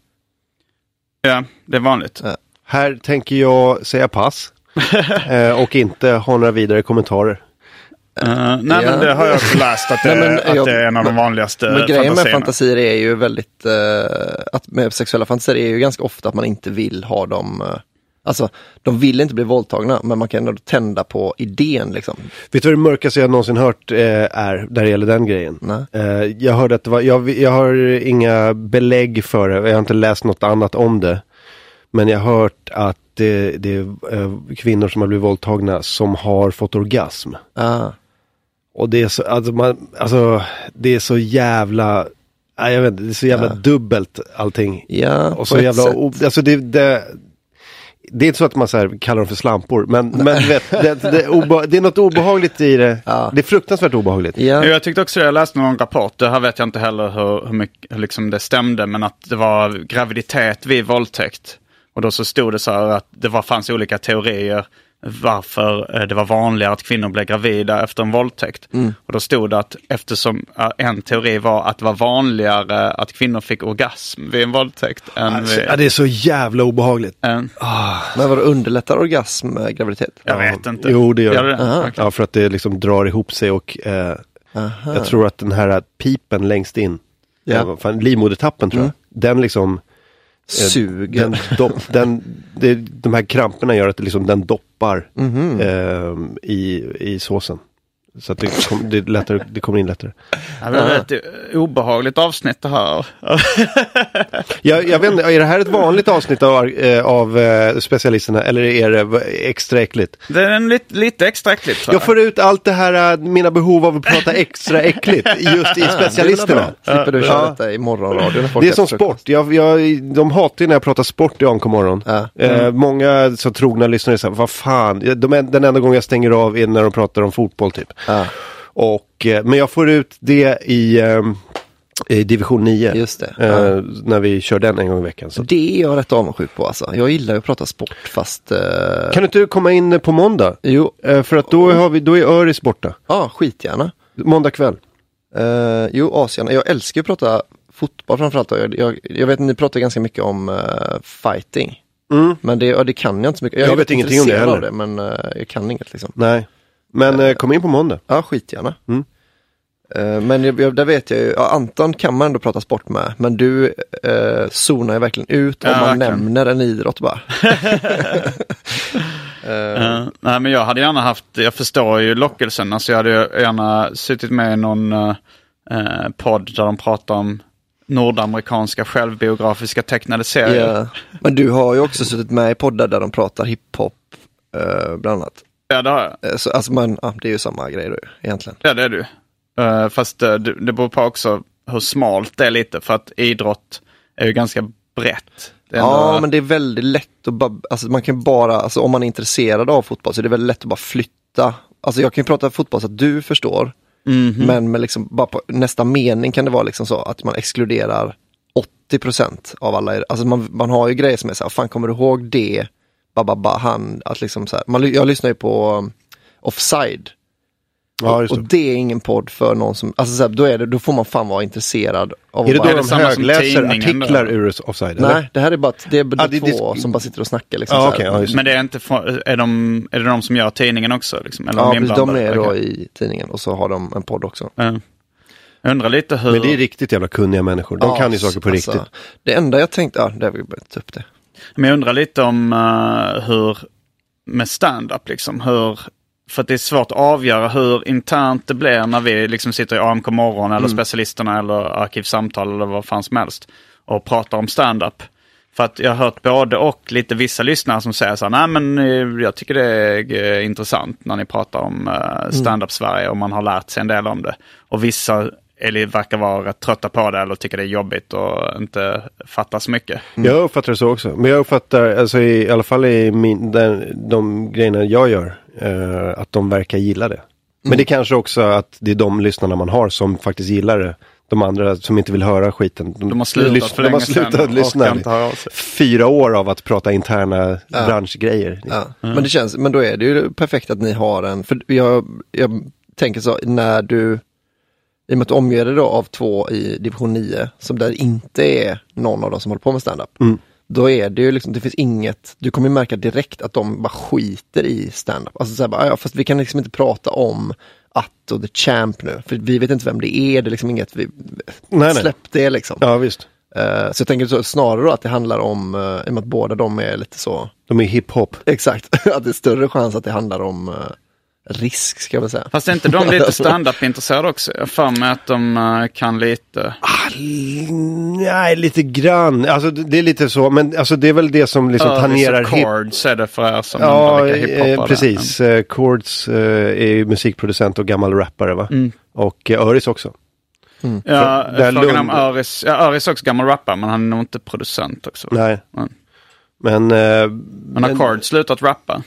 Ja, det är vanligt. Ja. Här tänker jag säga pass. eh, och inte ha några vidare kommentarer. Uh, nej ja. men det har jag också läst att det, nej, men, att jag, det är en av de vanligaste men fantasierna. Grejen med fantasier är ju väldigt uh, att med sexuella fantasier är ju ganska ofta att man inte vill ha dem uh, alltså, de vill inte bli våldtagna, men man kan ändå tända på idén liksom. Vet du vad det mörkaste jag någonsin hört eh, är där det gäller den grejen? Eh, jag hörde att det var, jag, jag har inga belägg för det, jag har inte läst något annat om det. Men jag har hört att det, det är eh, kvinnor som har blivit våldtagna som har fått orgasm. Ah. Och det är så, alltså, man, alltså, det är så jävla, nej, jag vet inte, det är så jävla ja. dubbelt allting. Ja, och så jävla, alltså det, det det är inte så att man så här kallar dem för slampor, men, men vet, det, det, obe, det är något obehagligt i det. Ja. Det är fruktansvärt obehagligt. Ja. Jag tyckte också, jag läste någon rapport, det här vet jag inte heller hur, hur mycket hur liksom det stämde, men att det var graviditet vid våldtäkt. Och då så stod det så här att det var, fanns olika teorier varför det var vanligare att kvinnor blev gravida efter en våldtäkt. Mm. Och då stod det att eftersom en teori var att det var vanligare att kvinnor fick orgasm vid en våldtäkt. Än alltså, vid... Ja, det är så jävla obehagligt. En... Oh. Men vad underlättar orgasm graviditet? Jag ja, vet inte. Jo, det gör, gör det. det? Okay. Ja, för att det liksom drar ihop sig och eh, jag tror att den här pipen längst in, ja. fan, livmodertappen tror jag, mm. den liksom suger. Den, dopp, den, det, de här kramperna gör att det liksom, den doppar mm-hmm. eh, i, i såsen. Så att det, kom, det, lättare, det kommer in lättare. Ja, det är ett obehagligt avsnitt det här. jag, jag vet inte, är det här ett vanligt avsnitt av, äh, av äh, specialisterna eller är det extra äckligt? Det är en lite, lite extra äckligt. Jag. jag får ut allt det här, äh, mina behov av att prata extra äckligt just i specialisterna. Slipper du köra ja. detta i morgonradion? Det är som sport. Jag, jag, de hatar ju när jag pratar sport i Ankomorgon. Ja. Mm. Äh, många så trogna lyssnare säger, vad fan, de är, den enda gången jag stänger av är när de pratar om fotboll typ. Ja. Och, men jag får ut det i, um, i division nio. Just det. Uh, ja. När vi kör den en gång i veckan. Så. Det är jag rätt avundsjuk på alltså. Jag gillar ju att prata sport fast... Uh... Kan du inte komma in på måndag? Jo. Uh, för att då, har vi, då är Öris borta. Ja, ah, skitgärna. Måndag kväll. Uh, jo, Asien. Jag älskar ju att prata fotboll framförallt. Jag, jag, jag vet att ni pratar ganska mycket om uh, fighting. Mm. Men det, ja, det kan jag inte så mycket. Jag, jag vet ingenting om det heller. Det, men uh, jag kan inget liksom. Nej. Men uh, kom in på måndag. Ja, skitgärna. Mm. Uh, men jag, jag, där vet jag ju, ja, Anton kan man ändå prata sport med. Men du uh, zonar ju verkligen ut om ja, man verkligen. nämner en idrott bara. uh, uh, nej, men jag hade gärna haft, jag förstår ju lockelsen. Alltså jag hade gärna suttit med i någon uh, uh, podd där de pratar om nordamerikanska självbiografiska tecknade serier. Yeah. Men du har ju också suttit med i poddar där de pratar hiphop uh, bland annat. Ja, det har jag. Så, alltså man, ja, det är ju samma grej då egentligen. Ja, det är du. Uh, fast uh, det, det beror på också hur smalt det är lite. För att idrott är ju ganska brett. Det ja, ändå... men det är väldigt lätt att bara, alltså man kan bara, alltså om man är intresserad av fotboll så är det väldigt lätt att bara flytta. Alltså jag kan ju prata fotboll så att du förstår. Mm-hmm. Men med liksom, bara på nästa mening kan det vara liksom så att man exkluderar åttio procent av alla. Alltså man, man har ju grejer som är så här, fan kommer du ihåg det? Ba, ba, ba, han, att liksom så här, man, jag lyssnar ju på um, Offside. Ja, just och, det. och det är ingen podd för någon som, alltså så här, då, är det, då får man fan vara intresserad av Är det bara, då det de samma som högläser tidningen artiklar då? ur Offside? eller? nej, det här är bara, det är bara Ah, det- två det- som bara sitter och snackar liksom, Ja, så här. okej, ja, just det. Men det är inte från, är, de, är det de som gör tidningen också? Liksom? Eller Ja, de precis, de inblandade? är då Okej. i tidningen och så har de en podd också. Ja. Jag undrar lite hur... Men det är riktigt jävla kunniga människor. De Ja, kan ju saker på alltså, riktigt. Det enda jag tänkte, ja, där vill jag ta upp det. Men jag undrar lite om uh, hur, med stand-up liksom, hur, för att det är svårt att avgöra hur internt det blir när vi liksom sitter i A M K morgon eller specialisterna eller arkivsamtal eller vad fan som helst och pratar om stand-up. För att jag har hört både och lite vissa lyssnare som säger så här, nej men eh, jag tycker det är eh, intressant när ni pratar om uh, stand-up Sverige och man har lärt sig en del om det. Och vissa eller verkar vara rätt trötta på det eller tycker det är jobbigt och inte fattar så mycket. Jag uppfattar det så också. Men jag uppfattar, alltså i, i alla fall i min, den, de grejerna jag gör, eh, att de verkar gilla det. Men det är kanske också att det är de lyssnarna man har som faktiskt gillar det. De andra som inte vill höra skiten. De har slutat lys- för de har länge sedan slutat och lyssna. orkar inte höra av sig. Fyra år av att prata interna branschgrejer. Ja. Men det känns, men då är det ju perfekt att ni har en, för jag, jag tänker så, när du, i och med att du omger det då av två i division nio, som där inte är någon av dem som håller på med stand-up, Mm. då är det ju liksom, det finns inget, du kommer ju märka direkt att de bara skiter i stand-up. Alltså såhär bara, ja, fast vi kan liksom inte prata om att och The Champ nu, för vi vet inte vem det är, det är liksom inget, vi nej. släpp det liksom. Ja, visst. Uh, så jag tänker så, snarare då att det handlar om, uh, i och med att båda de är lite så, De är hiphop. exakt, att det är större chans att det handlar om uh, risk, ska jag väl säga. Fast är inte de lite stand-up-intresserade också? Jag har för mig att de uh, kan lite... Ah, nej, lite grann. Alltså det, det är lite så, men alltså det är väl det som liksom tangerar hip... Chords är det för er som Ja, undrar vilka hiphopare. eh, precis. Eh, Chords eh, är ju musikproducent och gammal rappare, va? Mm. Och eh, Öris också. Ja, För- där frågan Lund- om Öris, ja, Öris är också gammal rappare, men han är nog inte producent också. Nej. Mm. Men... Eh, Men har Chords slutat rappa?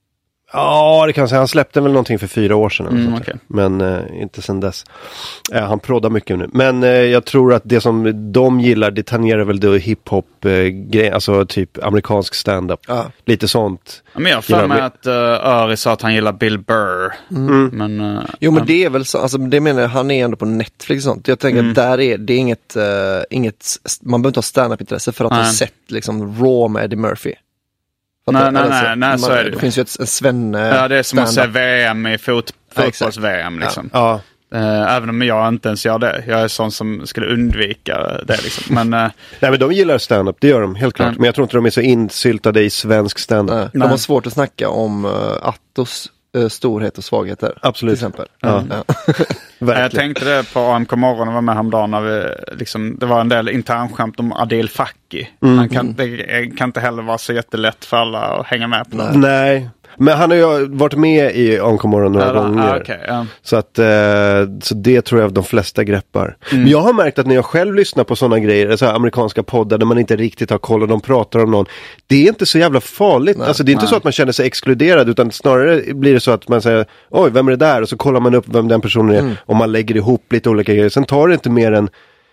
Ja, det kan jag säga. Han släppte väl någonting för fyra år sedan. eller Mm, sånt där. okej. Men eh, inte sedan dess. Eh, han proddar mycket nu. Men eh, jag tror att det som de gillar, det tangerar väl då hiphop eh, grej, alltså typ amerikansk stand-up. Ja. Lite sånt. Ja, men jag har för Gillar mig de- att uh, Öris sa att han gillar Bill Burr. Mm. Men, uh, Jo, men han- det är väl så, alltså det menar jag, han är ändå på Netflix och sånt. Jag tänker Mm. att där är det är inget, uh, inget, man behöver inte ha stand-up-intresse för att ha Nej. sett liksom Raw med Eddie Murphy. Nej, Fattar- nej, eller nej, nej, så man, är det det ju. finns ju ett, en svenne Ja, det är som att se stand-up. V M i fot, Ja, exakt. fotbolls-V M liksom. Ja. Eh, även om jag inte ens gör det. Jag är sån som skulle undvika det liksom. Men uh, Nej, men de gillar stand-up, det gör de helt klart. Mm. Men jag tror inte de är så insyltade i svensk stand-up. Nej, de Nej. har svårt att snacka om uh, Attos uh, storhet och svagheter. Absolut. Till exempel. Ja. Ja. jag Verkligen. tänkte det på A M K morgon och var med häromdagen när vi, liksom, det var en del internskämt om Adil Fakki. Mm. Han kan, det kan inte heller vara så jättelätt för alla att hänga med på. Nej. Nej. Men han har ju varit med i A M K morgon några Ja, gånger. ah, okej, ja. Så att eh, så det tror jag de flesta greppar. Mm. Men jag har märkt att när jag själv lyssnar på sådana grejer, så här amerikanska poddar där man inte riktigt har koll och de pratar om någon. Det är inte så jävla farligt. Nej, alltså det är inte nej. så att man känner sig exkluderad, utan snarare blir det så att man säger, oj, vem är det där? Och så kollar man upp vem den personen är Mm. och man lägger ihop lite olika grejer. Sen tar det inte mer än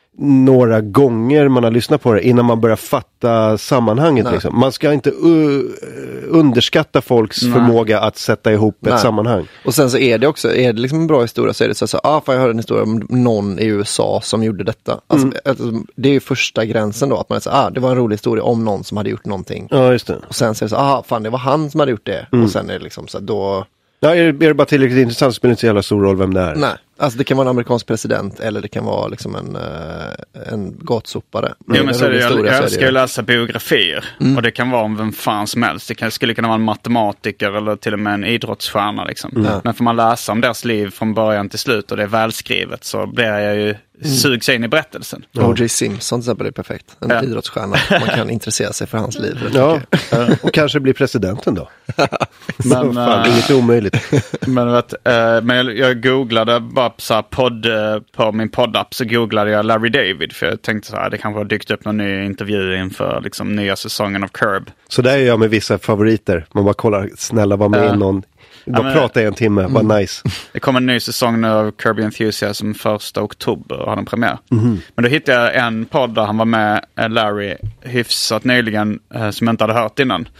några gånger man har lyssnat på det innan man börjar fatta sammanhanget. Liksom. Man ska inte uh, underskatta folks Nej. förmåga att sätta ihop Nej. ett sammanhang. Och sen så är det också, är det liksom en bra historia så är det så att, ah, fan, jag hörde en historia om någon i U S A som gjorde detta. Alltså, Mm. alltså, det är ju första gränsen då, att man säger, ah, det var en rolig historia om någon som hade gjort någonting. Ja, just det. Och sen säger det så, ah, fan, det var han som hade gjort det. Mm. Och sen är det liksom så, då, Ja, är det, är det bara tillräckligt intressant så spelar det inte så jävla stor roll vem det är. nej. Alltså det kan vara en amerikansk president eller det kan vara liksom en, uh, en gatsopare. Jo, men så är det, jag, historia, så är jag det ska ju läsa biografier och det kan vara om vem fan som helst. Det kan, skulle kunna vara en matematiker eller till och med en idrottsstjärna liksom. Men får man läsa om deras liv från början till slut och det är välskrivet så blir jag ju sugs in i berättelsen. O J Simpson till exempel är perfekt. En Ja. idrottsstjärna. Man kan intressera sig för hans liv. rätt Ja, mycket. och kanske bli presidenten då. Men, Så fan, eh, inget omöjligt. Men, vet, eh, men jag, jag googlade bara på, så här, podd, eh, på min poddapp så googlade jag Larry David för jag tänkte så här, det kanske har dykt upp någon ny intervju inför liksom, nya säsongen av Curb. Så där är jag med vissa favoriter. Man bara kollar, snälla var med Ja. i någon. Bara men- prata i en timme, vad nice. Det kommer en ny säsong nu av Curb Enthusiasm första oktober och har den premiär. Mhm. Men då hittade jag en podd där han var med, eh, Larry, hyfsat nyligen, eh, som jag inte hade hört innan. Och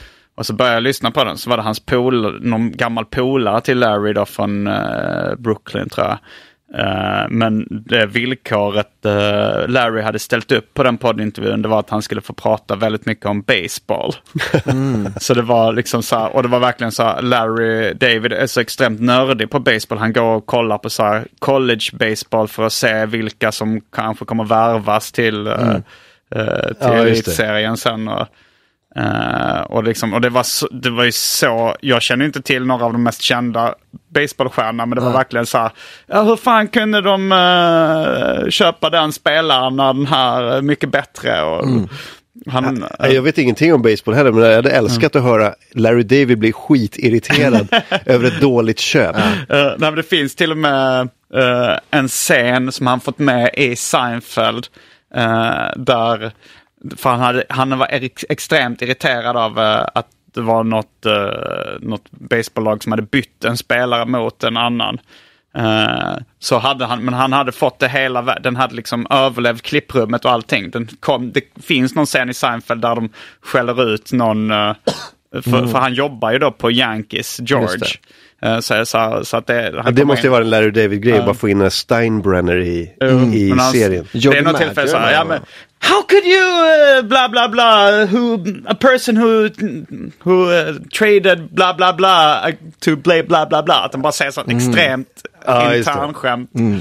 Och så började jag lyssna på den, så var det hans pol, någon gammal polare till Larry då från uh, Brooklyn tror jag. Uh, men det villkoret uh, Larry hade ställt upp på den poddintervjun, det var att han skulle få prata väldigt mycket om baseball. Mm. Så det var liksom så här, och det var verkligen så här, Larry David är så extremt nördig på baseball. Han går och kollar på så här college baseball för att se vilka som kanske kommer värvas till uh, mm. uh, till ja, elitserien sen och Uh, och, liksom, och det, var så, det var ju så, jag känner inte till några av de mest kända baseballstjärnorna, men det var ja. verkligen så här, ja, hur fan kunde de uh, köpa den spelaren när den här är mycket bättre och, mm. han, ja, uh, jag vet ingenting om baseball heller, men jag hade älskat mm. att höra Larry David bli skitirriterad över ett dåligt köp. Uh, nej, men det finns till och med uh, en scen som han fått med i Seinfeld uh, där för han, hade, han var ex, extremt irriterad av uh, att det var något, uh, något baseballlag som hade bytt en spelare mot en annan. Uh, så hade han, men han hade fått det hela, den hade liksom överlevt klipprummet och allting. Den kom, det finns någon scen i Seinfeld där de skäller ut någon, uh, för, mm. för han jobbar ju då på Yankees, George. Uh, så, så, så att det, ja, det måste ju vara en Larry David-grej, uh. bara få in en Steinbrenner i, mm. i han, serien. Det är något tillfälle så här, ja men how could you uh, blah blah blah who a person who who uh, traded blah blah blah uh, to play blah blah blah, att de bara säger sånt mm. extremt ah, intern skämt. Mm.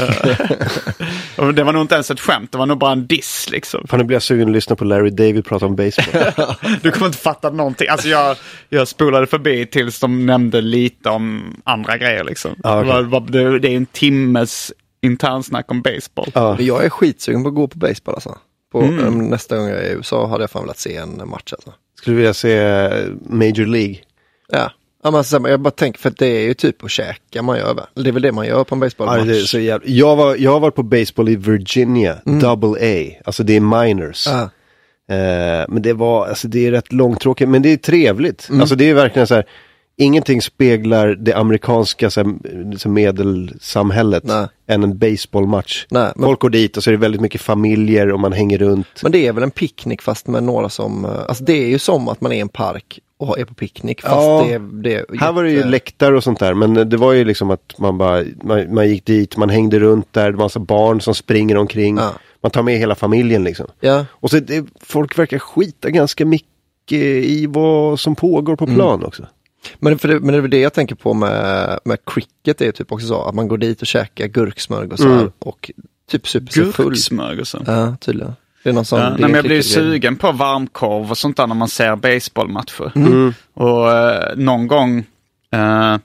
Uh, och det var nog inte ens ett skämt, det var nog bara en diss liksom. Fan, nu blir jag sugen att lyssna på Larry David prata om baseball. Du kommer inte fatta någonting. Alltså jag, jag spolade förbi tills de nämnde lite om andra grejer liksom. Ah, okay. det, var, det, det är en timmes internsnack om baseball. Ah. Jag är skitsugen på att gå på baseball alltså. På, mm. um, nästa gång jag är i U S A hade jag fan velat se en match alltså. Skulle du vilja se Major League? Ja. Ja, men alltså, jag bara tänker, för det är ju typ att käka man gör, väl? Det är väl det man gör på en baseballmatch. Ja, det är så jävla... jag, var, jag har varit på baseball i Virginia, mm. double A, alltså det är minors. Ah. Eh, men det var, alltså det är rätt långtråkigt, men det är trevligt. Mm. Alltså det är verkligen så här, ingenting speglar det amerikanska så här, så medelsamhället Nej. än en baseballmatch. Nej, men... Folk går dit och så är det väldigt mycket familjer och man hänger runt. Men det är väl en picknick fast med några som, alltså det är ju som att man är i en park och är på picknick fast ja, det, det är här var det ju läktar och sånt där, men det var ju liksom att man bara man, man gick dit, man hängde runt där, det var massa barn som springer omkring. Ja. Man tar med hela familjen liksom. Ja. Och så det, folk verkar skita ganska mycket i vad som pågår på plan mm. också. Men, för det, men det är det jag tänker på med, med cricket, är typ också så att man går dit och käkar gurksmörg och så här, mm. och typ super så full. Gurksmörg och så? Ja, tydligen. Det är någon sån, ja, det nej, men jag blir sugen på varmkorv och sånt där när man ser baseballmatcher. Mm. Och uh, någon gång uh,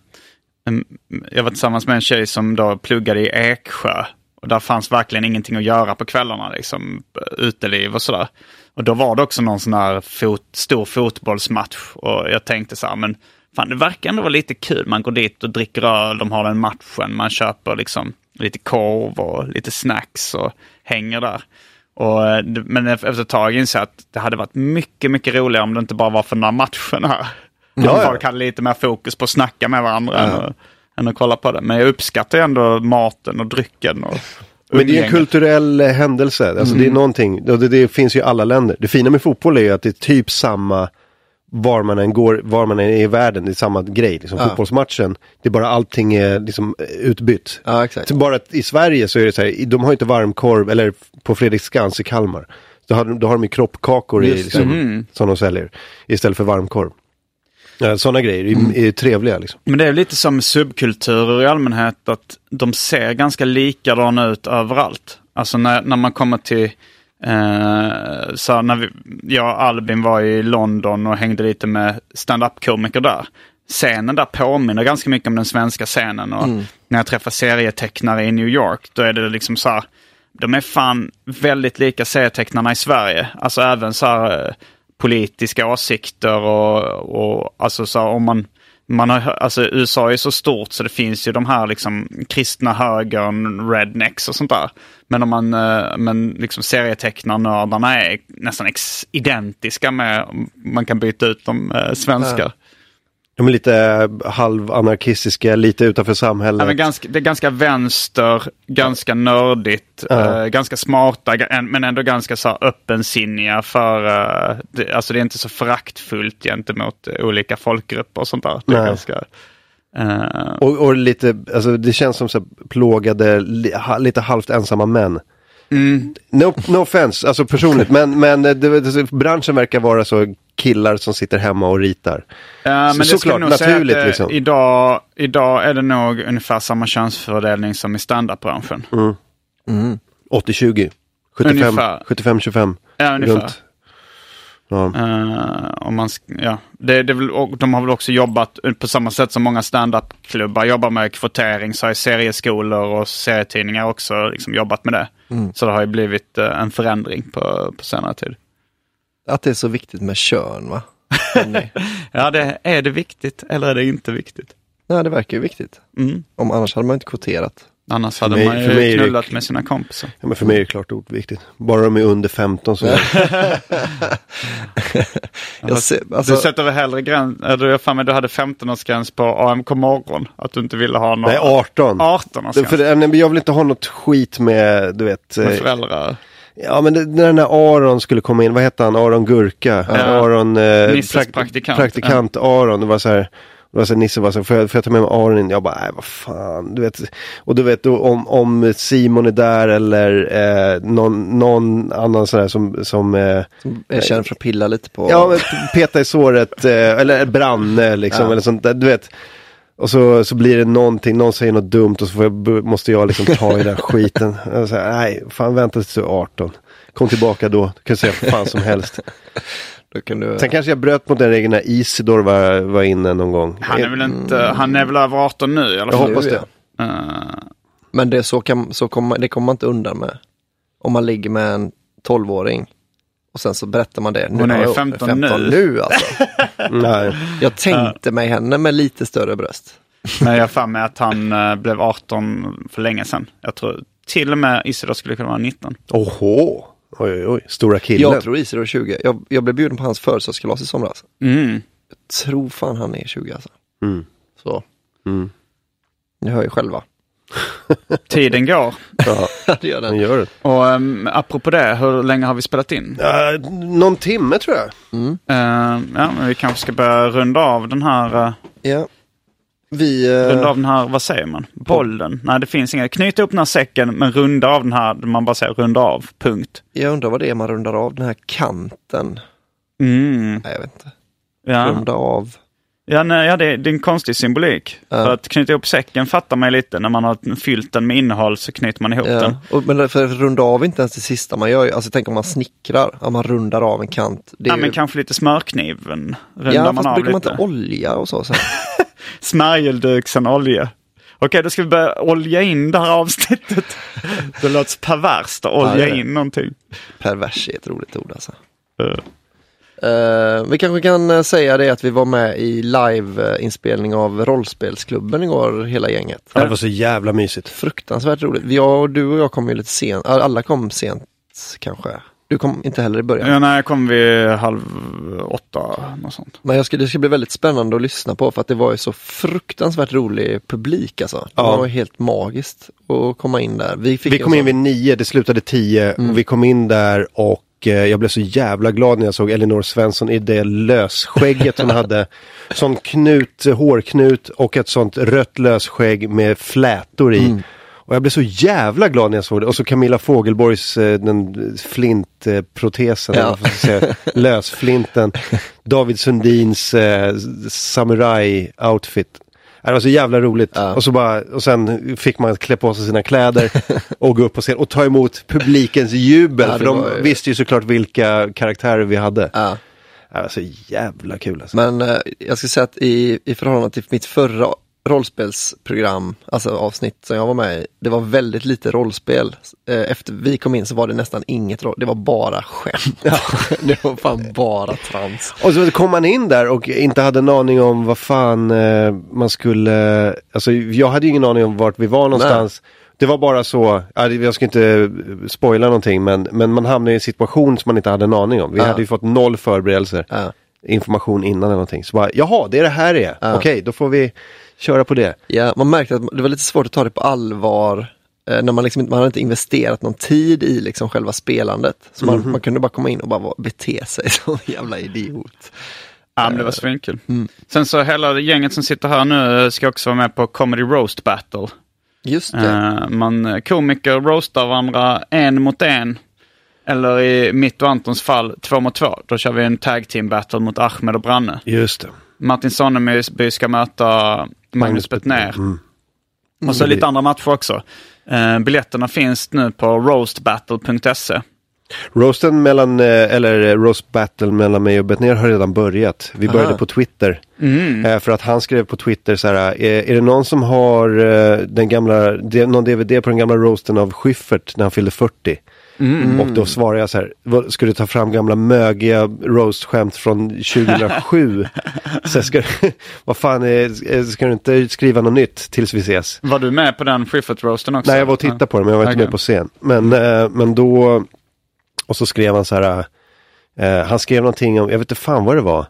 jag var tillsammans med en tjej som då pluggade i Eksjö. Och där fanns verkligen ingenting att göra på kvällarna, liksom uteliv och sådär. Och då var det också någon sån här fot, stor fotbollsmatch. Och jag tänkte så här, men fan, det verkar ändå vara lite kul. Man går dit och dricker öl, de har den matchen. Man köper liksom lite korv och lite snacks och hänger där. Och, men efter ett tag inser jag att det hade varit mycket, mycket roligare om det inte bara var för den här matchen här. Ja, folk hade lite mer fokus på att snacka med varandra ja. än, att, än att kolla på det. Men jag uppskattar ändå maten och drycken. Och men det är en kulturell händelse. Alltså mm. det är någonting, det, det finns ju i alla länder. Det fina med fotboll är ju att det är typ samma var man än går, var man än är i världen, det är samma grej. Liksom, ja. Fotbollsmatchen, det är bara allting är liksom utbytt. Ja, exakt. Bara att i Sverige så är det så här, de har inte varmkorv, eller på Fredriksskans i Kalmar. Då har, då har de ju kroppkakor i, liksom, mm. som de säljer, istället för varmkorv. Ja, sådana grejer är, mm. är trevliga liksom. Men det är lite som subkulturer i allmänhet, att de ser ganska likadana ut överallt. Alltså när, när man kommer till Uh, så när vi, jag och Albin var i London och hängde lite med stand-up-komiker där. Scenen där påminner ganska mycket om den svenska scenen. Och mm. när jag träffar serietecknare i New York, då är det liksom så här, de är fan väldigt lika serietecknarna i Sverige. Alltså även så här uh, politiska åsikter och, och alltså så här, om man Man har, alltså U S A är så stort så det finns ju de här liksom kristna högern, rednecks och sånt där. Men om man, men liksom serietecknarnördarna är nästan ex- identiska med, man kan byta ut de äh, svenskar. De är lite halvanarkistiska, lite utanför samhället. Ja, men ganska, det är ganska vänster, ganska nördigt, Ja. eh, ganska smarta, men ändå ganska så öppensinniga för, eh, det, alltså det är inte så föraktfullt gentemot olika folkgrupper och sånt där. Det är Nej. ganska... Uh... Och, och lite, alltså det känns som så plågade, li, ha, lite halvt ensamma män. Mm. No, no offense, alltså personligt, men, men det, det, branschen verkar vara så killar som sitter hemma och ritar. Ja, men så, det såklart, skulle nog naturligt säga att, liksom. idag, idag är det nog ungefär samma könsfördelning som i standardbranschen. Mm. Mm. åttio tjugo. sjuttiofem tjugofem. Ja, ungefär. Runt. Ja. Uh, om man, ja. det, det väl, de har väl också jobbat på samma sätt som många stand-up-klubbar jobbar med kvotering, så har serieskolor och serietidningar också liksom jobbat med det. Mm. Så det har ju blivit uh, en förändring på, på senare tid. Att det är så viktigt med kön, va? Ja, det, är det viktigt eller är det inte viktigt? Nej, det verkar ju viktigt. Mm. Om annars hade man inte kvoterat. Annars hade mig, man ju knullat det, med sina kompisar. Ja, men för mig är det klart oviktigt. Bara de är under femton så är jag ser, alltså... Du sätter väl hellre gräns, eller fan men du hade femton-årsgräns på A M K morgon, att du inte ville ha någon. Nej, arton. arton-årsgräns. För, jag vill inte ha något skit med, du vet. Med föräldrar. Ja, men det, när den här Aron skulle komma in, vad heter han? Aron Gurka. Ja. Aron, eh, prak- praktikant. Praktikant ja. Aron, det var så här. Det var så här, Nisse var så här, får jag, får jag ta med mig Aron in? Jag bara, nej vad fan, du vet. Och du vet, om, om Simon är där eller eh, någon, någon annan sån där som... Som, eh, som är känd för att pilla lite på... Ja, men peta i såret, eh, eller Branne liksom, ja. Eller sånt där, du vet. Och så, så blir det någonting, någon säger något dumt och så får jag, måste jag liksom ta i den skiten. Och så här, nej, fan vänta tills du är arton. Kom tillbaka då, du kan säga för fan som helst. Då kan du... Sen kanske jag bröt mot den regeln när Isidor var, var inne någon gång. Han är väl inte, mm. han är väl över arton nu i alla fall. Jag hoppas det. Uh... Men det, så kan, så kommer, det kommer man inte undan med. Om man ligger med en tolvåring och sen så berättar man det. Nu Hon är jag, femton, femton nu. nu alltså. Nej. Jag tänkte mig henne med lite större bröst. Men jag fann med att han uh, blev arton för länge sedan. Jag tror till och med Isidor skulle kunna vara nitton. Oho. Oj, oj, oj. Stora killen. Jag tror Isidor är tjugo. Jag, jag blev bjuden på hans födelsedagskalas i somras. Mm. Jag tror fan han är tjugo alltså. Mm. Så. Mm. Ni hör ju själva. Tiden går. Ja, det gör den. Gör det. Och um, apropå det, hur länge har vi spelat in? Uh, någon timme tror jag. Mm. Uh, ja, men vi kanske ska börja runda av den här... Uh, ja. Vi... Uh... Runda av den här, vad säger man? Bollen? Nej, det finns inga. Knyta upp den här säcken, men runda av den här, man bara säger runda av, punkt. Jag undrar vad det är man rundar av, den här kanten. Mm. Nej, jag vet inte. Ja. Runda av... Ja, nej, ja det, det är en konstig symbolik. Ja. För att knyta ihop säcken fattar man lite. När man har fyllt den med innehåll så knyter man ihop ja. den. Och, men för att runda av inte ens det sista man gör. Alltså tänk om man snickrar. Om man rundar av en kant. Det är ja, ju... men kanske lite smörkniven. Rundar ja, man fast av brukar lite. man inte olja och så. så. Smärgelduk sen olja. Okej, då ska vi börja olja in det här avsnittet. Det låter perverst att olja ja, in någonting. Pervers är ett roligt ord alltså. Uh. Uh, vi kanske kan uh, säga det att vi var med i live-inspelning uh, av Rollspelsklubben igår, hela gänget. Ja, det var så jävla mysigt. Fruktansvärt roligt. Jag och du och jag kom ju lite sent. Alla kom sent kanske. Du kom inte heller i början. Ja, nej, jag kom vid halv åtta. Något sånt. Men jag ska, det ska bli väldigt spännande att lyssna på för att det var ju så fruktansvärt rolig publik alltså. Det ja. var helt magiskt att komma in där. Vi, fick vi kom in vid nio, det slutade tio mm. och vi kom in där och jag blev så jävla glad när jag såg Elinor Svensson i det lösskägget hon hade. Sån knut, hårknut och ett sånt rött lösskägg med flätor i. Mm. Och jag blev så jävla glad när jag såg det. Och så Camilla Fogelborgs den flintprotesen, ja. lösflinten. David Sundins eh, samurai-outfit. Det var så jävla roligt. Ja. Och, så bara, och sen fick man klä på sig sina kläder och gå upp på scen och ta emot publikens jubel. Ja, för de ju... visste ju såklart vilka karaktärer vi hade. Ja. Det var så jävla kul. Alltså. Men eh, jag ska säga att i, i förhållande till mitt förra rollspelsprogram, alltså avsnitt som jag var med i, det var väldigt lite rollspel. Efter vi kom in så var det nästan inget roll, det var bara skämt. Ja. Det var fan bara trans. Och så kom man in där och inte hade en aning om vad fan eh, man skulle, alltså jag hade ju ingen aning om vart vi var någonstans. Nej. Det var bara så, jag ska inte spoila någonting, men, men man hamnade i en situation som man inte hade en aning om. Vi ja. hade ju fått noll förberedelser. Ja. information innan eller någonting. Så bara, jaha, det är det här är. Ja. Okej, då får vi köra på det. Ja, man märkte att det var lite svårt att ta det på allvar eh, när man liksom inte, man hade inte investerat någon tid i liksom själva spelandet. Så man, mm-hmm. man kunde bara komma in och bara vara, bete sig som en jävla idiot. Ja, men det var svinkul. Mm. Sen så hela gänget som sitter här nu ska också vara med på Comedy Roast Battle. Just det. Uh, man komiker roastar varandra en mot en. Eller i mitt och Antons fall två mot två. Då kör vi en tag team battle mot Ahmed och Branne. Just det. Martin Sonneby ska möta Magnus, Magnus Bettner. Mm. Och så mm. lite andra matcher också. Uh, biljetterna finns nu på roastbattle punkt se. Roasten mellan, eller roast battle mellan mig och Bettner har redan börjat. Vi började Aha. på Twitter. Mm. För att han skrev på Twitter så här, är, är det någon som har den gamla, någon D V D på den gamla roasten av Schyffert när han fyllde fyrtio? Mm. Och då svarade jag så här, ska du ta fram gamla mögiga roast-skämt från tjugohundrasju? Så ska, vad fan, är, ska du inte skriva något nytt tills vi ses? Var du med på den Schyffert-roasten också? Nej, jag var och tittade på den, men jag var inte okay. med på scen. Men, men då... Och så skrev han så här, eh, han skrev någonting om, jag vet inte fan vad det var.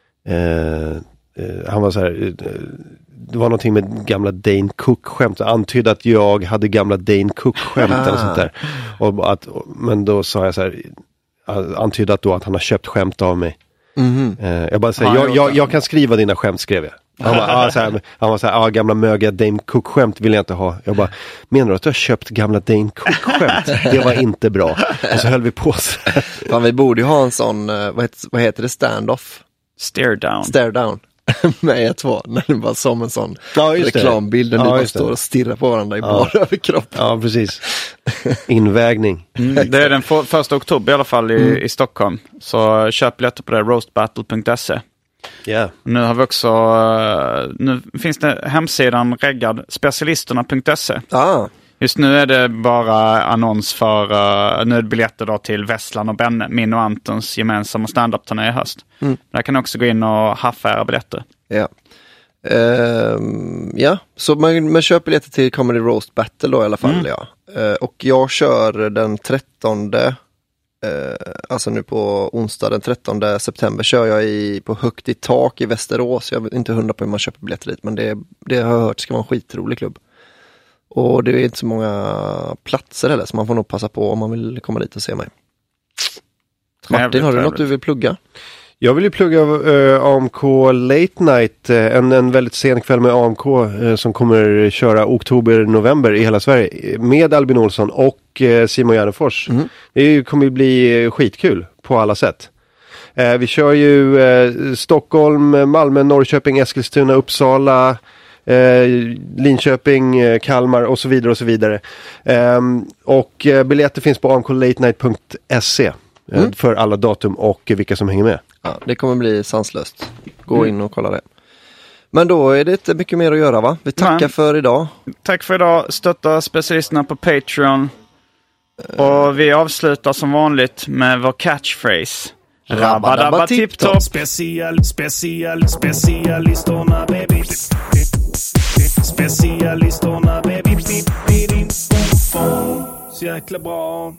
Eh, eh, han var så här, eh, det var någonting med gamla Dane Cook-skämt. Antydde att jag hade gamla Dane Cook-skämt eller sånt där. Och att, men då sa jag så här, antydde att då att han har köpt skämt av mig. Mm-hmm. Eh, jag bara säger, ah, jag, jag, jag kan skriva dina skämt, skrev jag. Han var, ah, så här, han var så här, ah, gamla mögiga Dane Cook-skämt vill jag inte ha. Jag bara, menar du att du har köpt gamla Dane Cook-skämt? Det var inte bra. Och så höll vi på så. Fan, vi borde ju ha en sån, vad heter, vad heter det, stand-off? Stare down. Stare down. Med er två, när det var som en sån ja, reklambild. När ja, ni bara står och stirrar på varandra i ja. bara överkroppen. Ja, precis. Invägning. Mm, det är den för, första oktober i alla fall i, mm. i Stockholm. Så köp biljetter på det, roastbattle punkt se. Yeah. Nu har vi också, nu finns det hemsidan reggad specialisterna punkt se. Ah. Just nu är det bara annons för uh, nu är det biljetter då till Vesslan och Benne, min och Antons gemensamma stand-up-turné i höst. Mm. Där kan också gå in och haffa era biljetter. Ja. Uh, ja, så man, man köper biljetter till Comedy Roast Battle då i alla fall. Mm. Ja. Uh, och jag kör den trettonde, uh, alltså nu på onsdag den trettonde september kör jag i, på Högt i tak i Västerås. Jag vet inte hundra på hur man köper biljetter dit, men det, det har jag hört ska vara en skitrolig klubb. Och det är inte så många platser heller, så man får nog passa på om man vill komma dit och se mig. Martin, har du något du vill plugga? Jag vill ju plugga uh, A M K Late Night, uh, en, en väldigt sen kväll med A M K uh, som kommer köra oktober-november i hela Sverige med Albin Olsson och uh, Simon Gärdenfors. Mm. Det kommer ju bli skitkul på alla sätt. Uh, vi kör ju uh, Stockholm, Malmö, Norrköping, Eskilstuna, Uppsala... Eh, Linköping, eh, Kalmar och så vidare och så vidare. Eh, och eh, biljetter finns på a m k late night punkt se eh, mm. för alla datum och eh, vilka som hänger med. Ja, det kommer bli sanslöst. Gå mm. in och kolla det. Men då är det inte mycket mer att göra, va? Vi tackar Nej. för idag. Tack för idag. Stötta specialisterna på Patreon. Uh. Och vi avslutar som vanligt med vår catchphrase. Rabba-dabba tip-top. Special, special, specialisterna baby. Specialisterna baby. Så jäkla bra.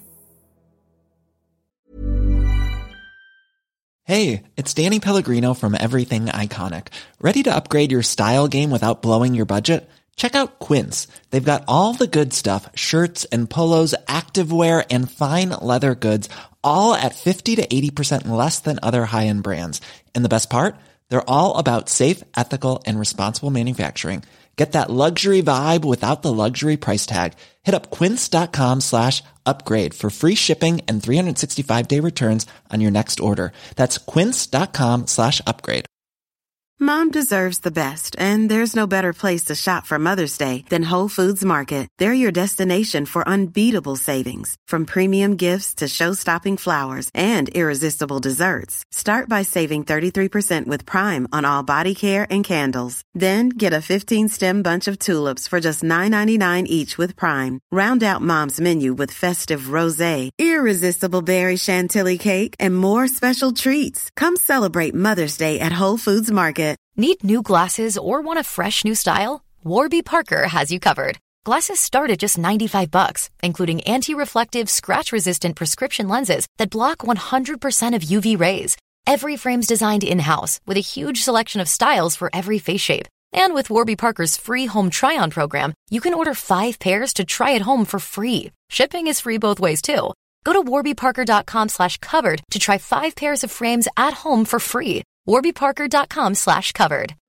Hey, it's Danny Pellegrino from Everything Iconic. Ready to upgrade your style game without blowing your budget? Check out Quince. They've got all the good stuff, shirts and polos, activewear and fine leather goods, all at fifty to eighty percent less than other high-end brands. And the best part? They're all about safe, ethical, and responsible manufacturing. Get that luxury vibe without the luxury price tag. Hit up quince.com slash upgrade for free shipping and three sixty-five day returns on your next order. That's quince.com slash upgrade. Mom deserves the best, and there's no better place to shop for Mother's Day than Whole Foods Market. They're your destination for unbeatable savings, from premium gifts to show-stopping flowers and irresistible desserts. Start by saving thirty-three percent with Prime on all body care and candles. Then get a fifteen stem bunch of tulips for just nine ninety-nine each with Prime. Round out Mom's menu with festive rosé, irresistible berry chantilly cake, and more special treats. Come celebrate Mother's Day at Whole Foods Market. Need new glasses or want a fresh new style? Warby Parker has you covered. Glasses start at just ninety-five bucks, including anti-reflective, scratch-resistant prescription lenses that block one hundred percent of U V rays. Every frame's designed in-house with a huge selection of styles for every face shape. And with Warby Parker's free home try-on program, you can order five pairs to try at home for free. Shipping is free both ways, too. Go to warbyparker.com slash covered to try five pairs of frames at home for free. warbyparker.com slash covered.